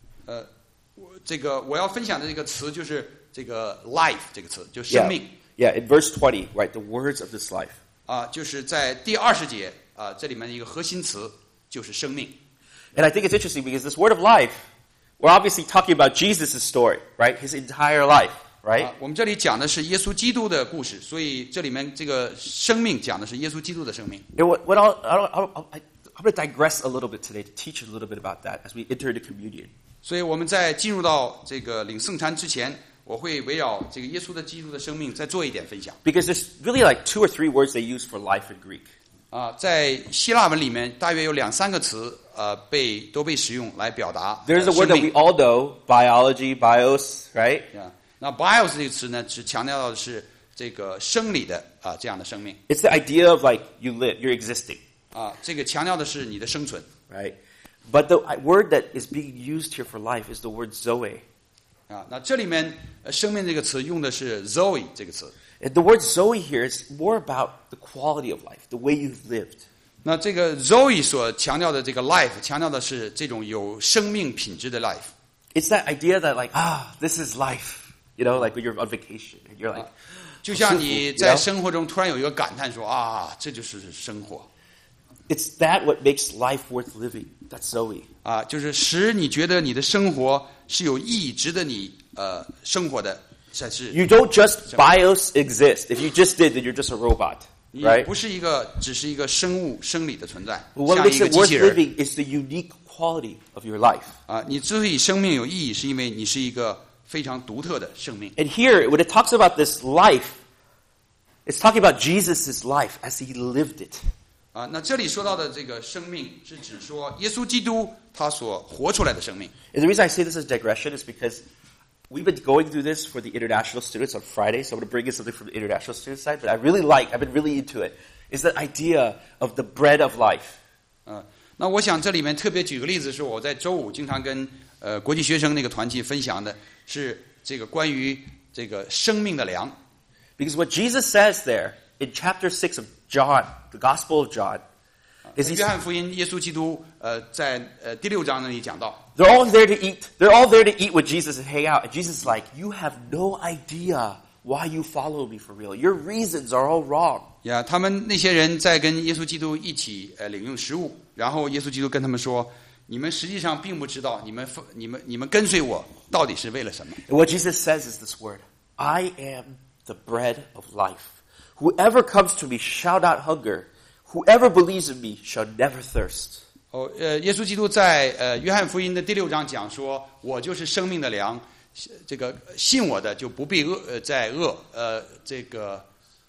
我要分享的这个词就是这个 life 这个词，就生命。 Yeah, in verse 20, right, the words of this life. 就是在第20节这里面的一个核心词就是生命。 And I think it's interesting because this word of life, we're obviously talking about Jesus' story, right? His entire life, right? 我们这里讲的是耶稣基督的故事，所以这里面这个生命讲的是耶稣基督的生命。 And I'm going to digress a little bit today to teach a little bit about that as we enter into communion. 所以我们在进入到这个领圣餐之前，我会围绕这个耶稣基督的生命再做一点分享。 Because there's really like 2 or 3 words they use for life in Greek. 在希腊文里面大约有2-3个词都被使用来表达。 There's a word that we all know, biology, bios, right? 那 bios 这个词呢，只强调的是这个生理的这样的生命。 It's the idea of like you live, you're existing. 这个强调的是你的生存。 Right? But the word that is being used here for life is the word Zoe. 那这里面生命这个词用的是 Zoe 这个词。 And the word Zoe here is more about the quality of life, the way you've lived. 那这个 Zoe 所强调的这个 life， 强调的是这种有生命品质的 life。 It's that idea that like, this is life. You know, like when you're on vacation and you're like, 就像你在生活中突然有一个感叹说这就是生活。 It's that what makes life worth living. That's Zoe. 就是使你觉得你的生活是有意义、值得你生活的，才是。 You don't just bios exist. If you just did, then you're just a robot, 你 right? 不是只是一个生理的存在， What 像 makes 一个 it 机 worth 器人。 living is the unique quality of your life. 你之所以生命有意义，是因为你是一个非常独特的生命。 And here, when it talks about this life, it's talking about Jesus' life as he lived it. 那这里说到的这个生命，是指说耶稣基督他所活出来的生命。 And the reason I say this is digression is because we've been going through this for the international students on Friday, so I'm going to bring in something from the international student side, but I've been really into it, is that idea of the bread of life. 那我想这里面特别举个例子，是我在周五经常跟国际学生那个团体分享的，是这个关于这个生命的粮。 Because what Jesus says there in chapter 6 of John, the Gospel of John, is 约翰福音，耶稣基督在第6章那里讲到， they're all there to eat. They're all there to eat with Jesus and hang out. And Jesus is like, you have no idea why you follow me for real. Your reasons are all wrong. 呀，他们那些人在跟耶稣基督一起领用食物，然后耶稣基督跟他们说，你们实际上并不知道，你们跟随我到底是为了什么。 And what Jesus says is this word, I am the bread of life. Whoever comes to me shall not hunger. Whoever believes in me shall never thirst. 耶稣基督在约翰福音的第6章讲说，我就是生命的粮，这个信我的就不必再饿，这个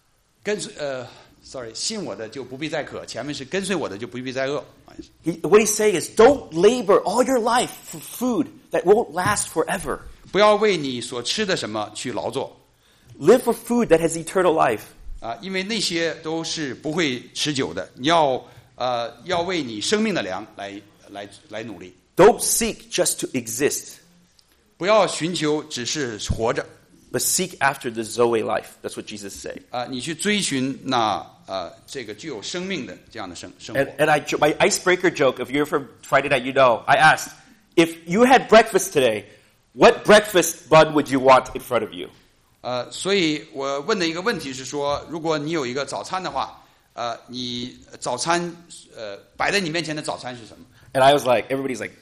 信我的就不必再渴，前面是跟随我的就不必再饿。 What he's saying is, don't labor all your life for food that won't last forever. 不要为你所吃的什么去劳作， Live for food that has eternal life. 因为那些都是不会持久的。你要为你生命的粮来努力， Don't seek just to exist, 不要寻求只是活着， but seek after the Zoe life. That's what Jesus said. 你去追寻那这个具有生命的这样的生活。 And my icebreaker joke, if you're from Friday night, you know, I asked, if you had breakfast today, what breakfast bun would you want in front of you? 所以我问的一个问题是说，如果你有一个早餐的话，你早餐摆在你面前的早餐是什么？ And I was like, everybody's like,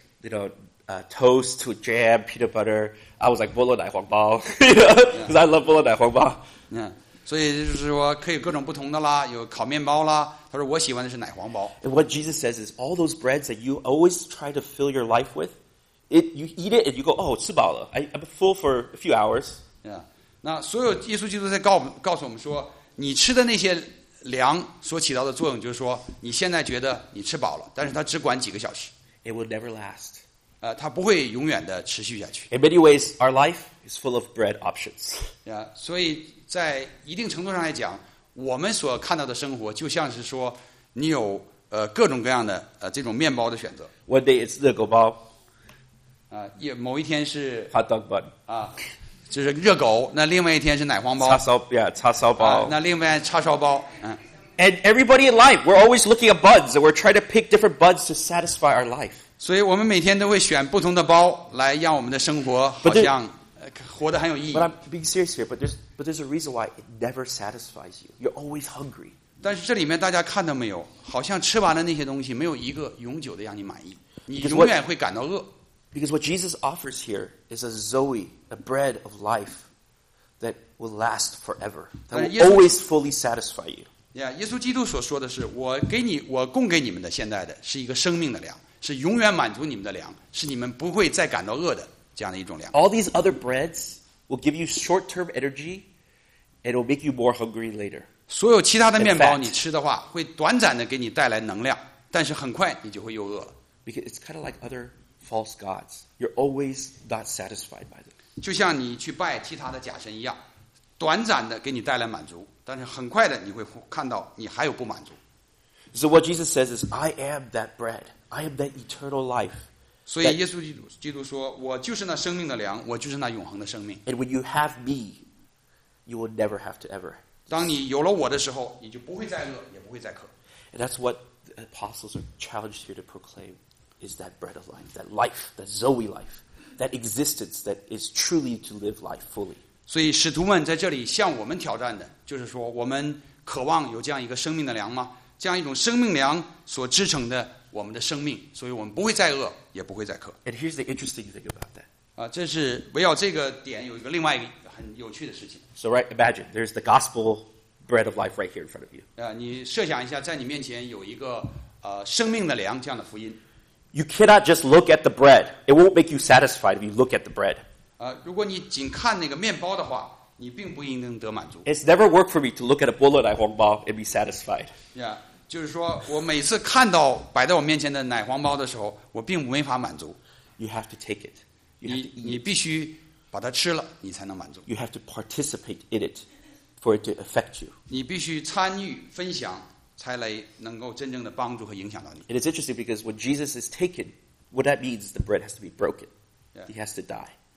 toast with jam, peanut butter. I was like, 菠萝奶黄包, because I love 菠萝奶黄包. 所以就是说可以各种不同的啦，有烤面包啦。他说我喜欢的是奶黄包。 And what Jesus says is, all those breads that you always try to fill your life with, you eat it and you go, oh, 吃饱了. I'm full for a few hours. 那所有耶稣基督在告诉我们说，你吃的那些粮所起到的作用，就是说你现在觉得你吃饱了，但是它只管几个小时， It will never last. 它不会永远的持续下去。 In many ways, our life is full of bread options. 所以在一定程度上来讲，我们所看到的生活就像是说，你有各种各样的这种面包的选择。 One day it's 热狗包, 某一天是 hot dog bun, 就是热狗，那另外一天是奶黄包， 叉烧包. 那另外叉烧包。 And everybody in life, we're always looking at buns, and we're trying to pick different buns to satisfy our life. 所以我们每天都会选不同的包来让我们的生活好像活得很有意义。 But I'm being serious here, but there's a reason why it never satisfies you. You're always hungry. 但是这里面大家看到没有？好像吃完了那些东西，没有一个永久的让你满意，你永远会感到饿。 Because what Jesus offers here is a Zoe, a bread of life that will last forever, that will always fully satisfy you. 耶稣基督所说的是，我供给你们的现在的是一个生命的粮，是永远满足你们的粮，是你们不会再感到饿的这样的一种粮。 All these other breads will give you short-term energy, and it will make you more hungry later. 所有其他的面包你吃的话，会短暂的给你带来能量，但是很快你就会又饿了。 Because it's kind of like other false gods. You're always not satisfied by them. 就像你去拜其他的假神一样，短暂的给你带来满足，但是很快的你会看到你还有不满足。 So what Jesus says is, I am that bread. I am that eternal life. 所以耶稣基督说，我就是那生命的粮，我就是那永恒的生命。 And when you have me, you will never have to ever. 当你有了我的时候，你就不会再饿，也不会再渴。 And that's what the apostles are challenged here to proclaim, is that bread of life, that Zoe life, that existence that is truly to live life fully. 所以使徒们在这里向我们挑战的，就是说我们渴望有这样一个生命的粮吗？这样一种生命粮所支撑的我们的生命，所以我们不会再饿，也不会再渴。 And here's the interesting thing about that. 这是围绕这个点有一个另外一个很有趣的事情。 So imagine, there's the gospel bread of life right here in front of you. 你设想一下，在你面前有一个生命的粮这样的福音。 You cannot just look at the bread. It won't make you satisfied if you look at the bread. 如果你仅看那个面包的话，你并不一定得满足。 It's never worked for me to look at a 菠萝奶黄包 and be satisfied. 就是说我每次看到摆在我面前的奶黄包的时候，我并没法满足。 You have to take it. You have to eat 你 it. 必须把它吃了，你才能满足。 You have to participate in it for it to affect you. 你必须参与分享，才能够真正的帮助和影响到你。 And it's interesting because when Jesus is taken, what that means is the bread has to be broken. He has to die.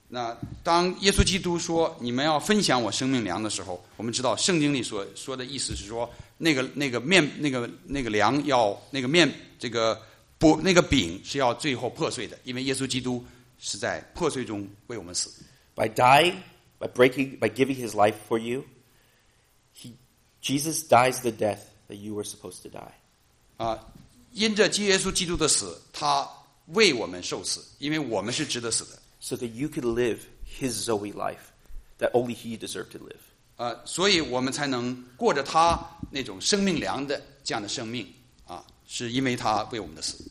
那当耶稣基督说你们要分享我生命粮的时候，我们知道圣经里所说的意思是说，那个粮要那个面那个饼是要最后破碎的，因为耶稣基督是在破碎中为我们死。 By dying, by giving his life for you, Jesus dies the death that you were supposed to die. 因着耶稣基督的死，他为我们受死，因为我们是值得死的。 So that you could live his Zoe life that only he deserved to live. 所以我们才能过着他那种生命粮的这样的生命是因为他为我们的死。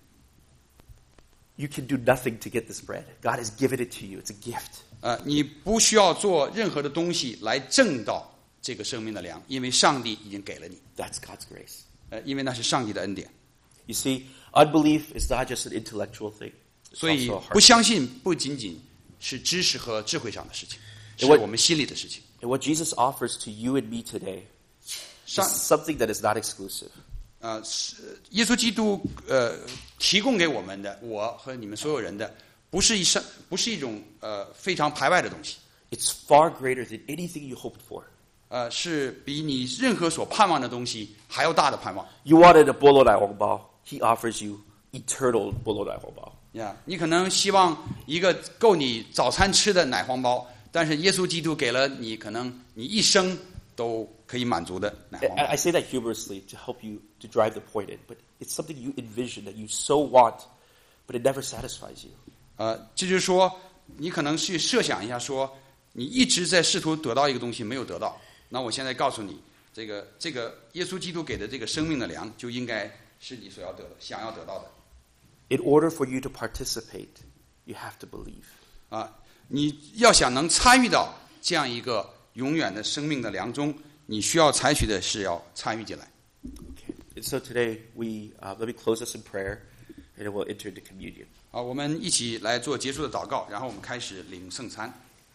You can do nothing to get this bread. God has given it to you. It's a gift. 你不需要做任何的东西来挣到这个生命的粮，因为上帝已经给了你。 That's God's grace. 因为那是上帝的恩典。 You see, unbelief is not just an intellectual thing. 所以不相信不仅仅是知识和智慧上的事情，是我们心里的事情。 And what Jesus offers to you and me today is something that is not exclusive. 耶稣基督提供给我们的，我和你们所有人的，不是一种非常排外的东西。 It's far greater than anything you hoped for. 是比你任何所盼望的东西还要大的盼望。 You wanted a bolo奶黄包, he offers you eternal bolo奶黄包. 你可能希望一个够你早餐吃的奶黄包，但是耶稣基督给了你可能你一生都可以满足的奶黄包。 I say that humorously to help you to drive the point in, but it's something you envision that you so want, but it never satisfies you. 这就是说，你可能去设想一下说，你一直在试图得到一个东西没有得到，那我现在告诉你，这个耶稣基督给的这个生命的粮，就应该是你所要得的、想要得到的。 In order for you to participate, you have to believe. 你要想能参与到这样一个永远的生命的粮中，你需要采取的是要参与进来。 Okay. And so today let me close us in prayer, and then we'll enter into communion. 我们一起来做结束的祷告，然后我们开始领圣餐。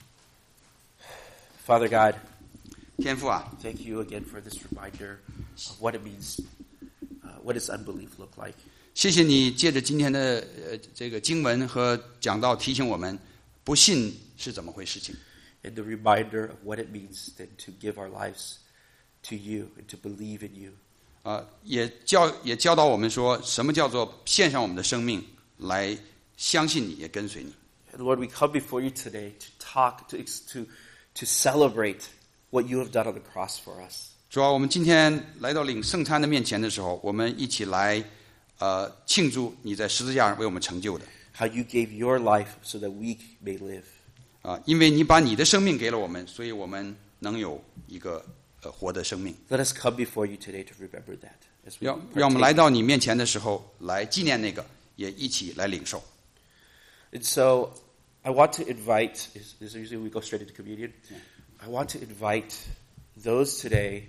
Father God, 天父啊， thank you again for this reminder of what it means, what does unbelief look like. 谢谢你借着今天的这个经文和讲道提醒我们，不信是怎么回事情。 And the reminder of what it means then to give our lives to you and to believe in you. 也教导我们说，什么叫做献上我们的生命来相信你，也跟随你。 And Lord, we come before you today to talk, to celebrate what you have done on the cross for us. 主要我们今天来到领圣餐的面前的时候，我们一起来庆祝你在十字架上为我们成就的。 How you gave your life so that we may live. 因为你把你的生命给了我们，所以我们能有一个活的生命。 Let us come before you today to remember that. As we 让我们来到你面前的时候，来纪念那个，也一起来领受。 And so, I want to invite, is usually we go straight into communion. I want to invite those today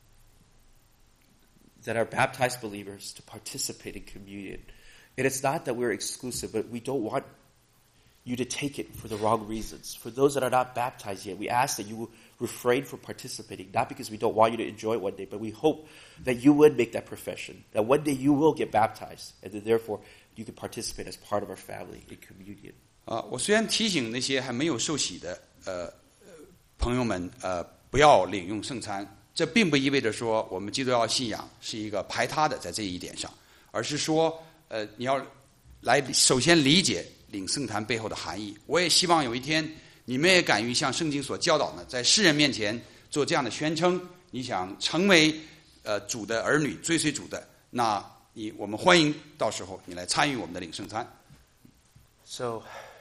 that are baptized believers to participate in communion. And it's not that we're exclusive, but we don't want you to take it for the wrong reasons. For those that are not baptized yet, we ask that you will refrain from participating, not because we don't want you to enjoy it one day, but we hope that you would make that profession, that one day you will get baptized, and that therefore you can participate as part of our family in communion. 我虽然提醒那些还没有受洗的朋友们不要领用圣餐，这并不意味着说我们基督教信仰是一个排他的在这一点上，而是说你要来首先理解领圣餐背后的含义。我也希望有一天你们也敢于像圣经所教导的，在世人面前做这样的宣称，你想成为主的儿女，追随主的，那我们欢迎到时候你来参与我们的领圣餐。 So,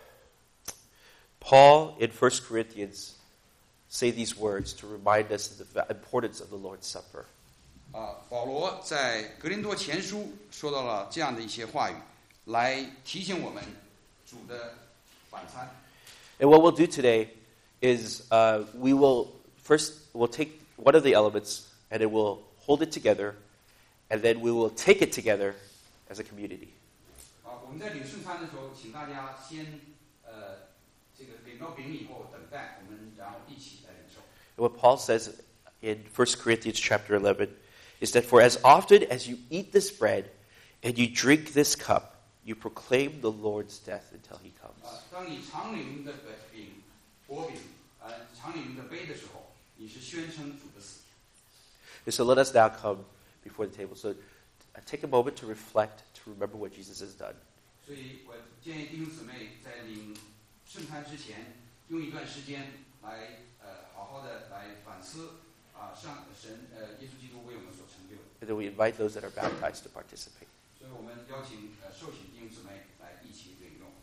Paul in 1 Corinthians say these words to remind us of the importance of the Lord's Supper. 保罗在格林多前书说到了这样的一些话语，来提醒我们主的晚餐。 And what we'll do today is we'll take one of the elements and then we'll hold it together, and then we will take it together as a community. 我们在领圣餐的时候，请大家先这个领到饼以后等待，我们然后一起来领受。 And what Paul says in 1 Corinthians chapter 11 is that for as often as you eat this bread and you drink this cup, You proclaim the Lord's death until he comes. 当你常领的饼、薄饼，常领的杯的时候，你是宣称主的死。 And so let us now come before the table. So take a moment to reflect, to remember what Jesus has done. 所以我建议弟兄姊妹在领圣餐之前，用一段时间来好好的来反思耶稣基督为我们所成就的。 And then we invite those that are baptized to participate. 所以我们邀请受洗弟兄姊妹来一起领用。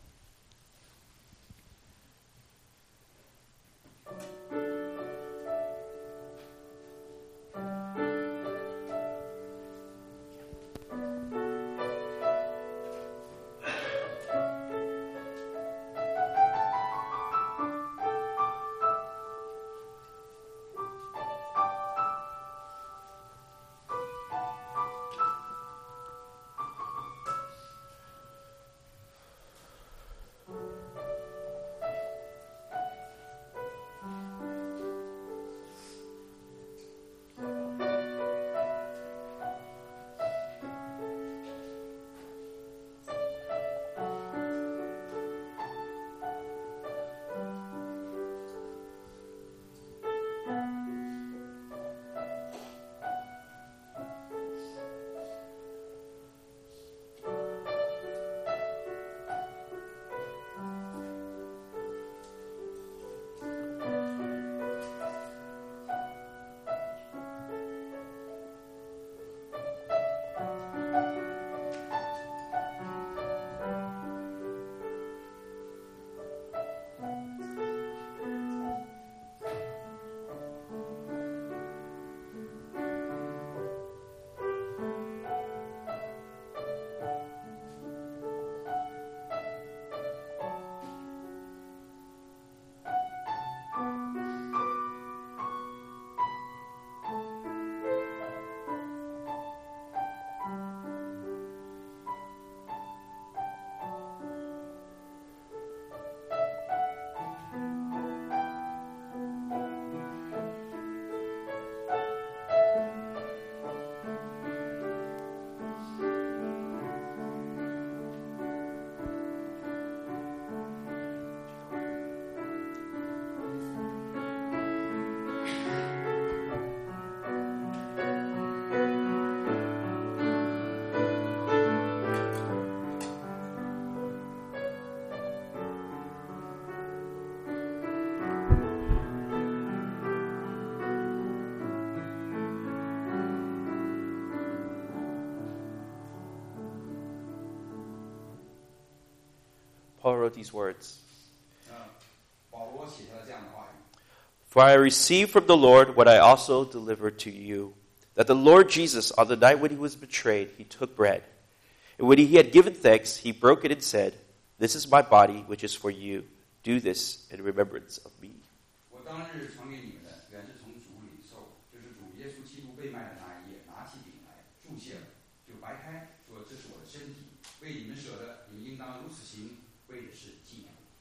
Paul wrote these words. 保罗写下了这样的话语。 For I received from the Lord what I also delivered to you, that the Lord Jesus, on the night when he was betrayed, he took bread. And when he had given thanks, he broke it and said, This is my body, which is for you. Do this in remembrance of me. 我当日传给你们的，原是从主里受，就是主耶稣基督被卖的那一夜，拿起饼来，祝谢了，就掰开，说这是我的身体，为你们舍的，你们应当如此行，为的是纪念我。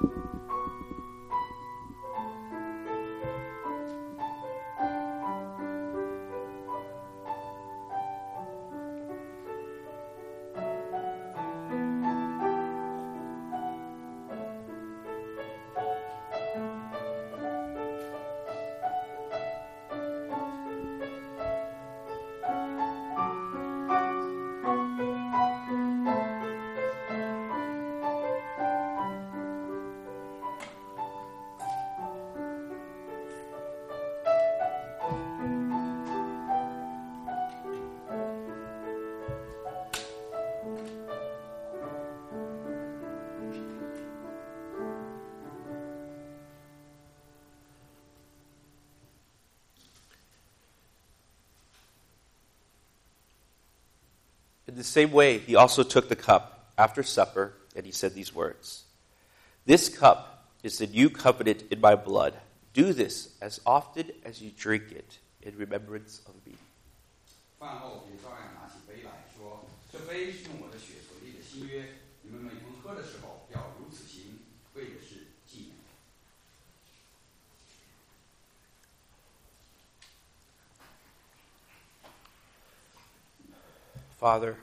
In the same way, he also took the cup after supper, and he said these words, "This cup is the new covenant in my blood. Do this as often as you drink it in remembrance of me." 饭后，也照样拿起杯来说：“这杯是用我的血所立的新约，你们每逢喝的时候，要如此行，为的是纪念我。” Father,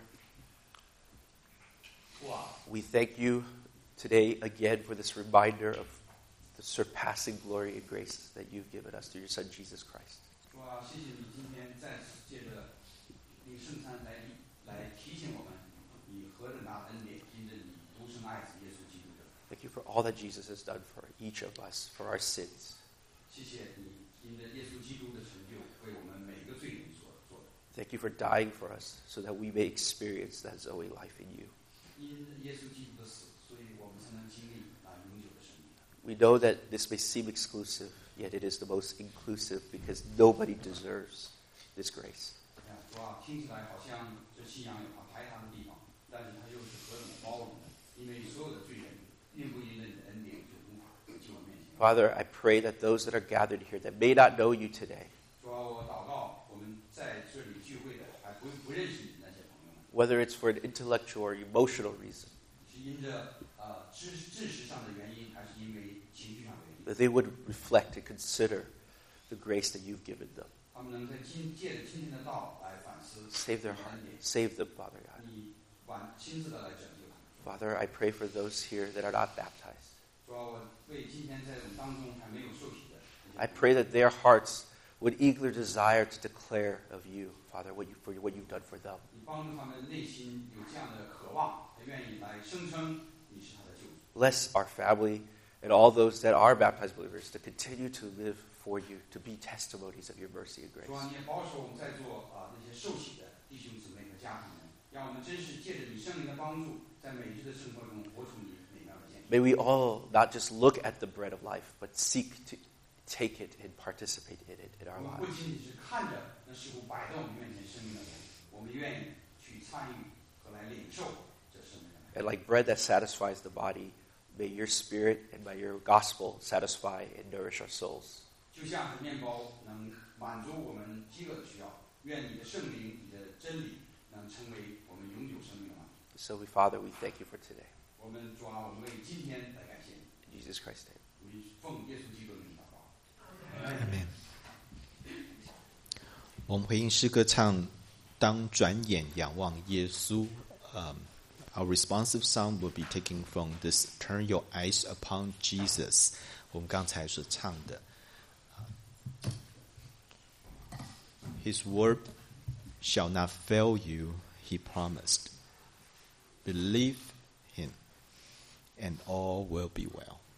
we thank you today again for this reminder of the surpassing glory and grace that you've given us through your Son, Jesus Christ. 主啊，谢谢你今天再次借着领圣餐来提醒我们，你何等大的恩典，因着你独生爱子耶稣基督的。 Thank you for all that Jesus has done for each of us, for our sins. 谢谢你因着耶稣基督的成就，为我们每个罪人所做的。 Thank you for dying for us so that we may experience that Zoe life in you. 因耶稣基督的死，所以我们才能经历那永久的生命。 We know that this may seem exclusive, yet it is the most inclusive because nobody deserves this grace. 主啊，听起来好像这信仰有它排他的地方，但是它又是何等的包容的，因为所有的罪人并不因着你的恩典就无法进我面前。 Father, I pray that those that are gathered here that may not know you today, 主啊，我祷告，我们在这里聚会的还不认识你的那些朋友们， whether it's for an intellectual or emotional reason, 是因着知识上的原因，还是因为情绪上的原因， that they would reflect and consider the grace that you've given them. 他们能在借着今天的道来反思 Save their 你的 heart. 恩典， Save them, Father God. 你亲自的来拯救他们。 Father, I pray for those here that are not baptized. 主啊，我为今天在我们当中还没有受洗的， I pray that their hearts would eagerly desire to declare of you, Father, for what you've done for them. 你帮助他们内心有这样的渴望，他愿意来声称你是他的救主。 Bless our family and all those that are baptized believers to continue to live for you, to be testimonies of your mercy and 主啊， grace. 你也保守我们在座那些受洗的弟兄姊妹和家庭们，让我们真是借着你圣灵的帮助，在每日的生活中活出你美妙的见证。 May we all not just look at the bread of life, but seek to take it and participate in it in our 我们不 lives. 仅仅是看着那事物摆在我们面前生命的人，我们愿意去参与和来领受这生命的美。 And like bread that satisfies the body, may your spirit and by your gospel satisfy and nourish our souls. 就像是面包能满足我们饥饿的需要，愿你的圣灵、你的真理能成为我们永久生命的满足。 So, Father, we thank you for today. 我们主啊，我们为今天来感谢你， In Jesus Christ's name. 我们奉耶稣基督的名祷告。 Amen。我们回应诗歌唱，当转眼仰望耶稣。Our responsive song will be taken from this "Turn Your Eyes Upon Jesus." 我们刚才所唱的。His word shall not fail you, he promised. Believe him, and all will be well.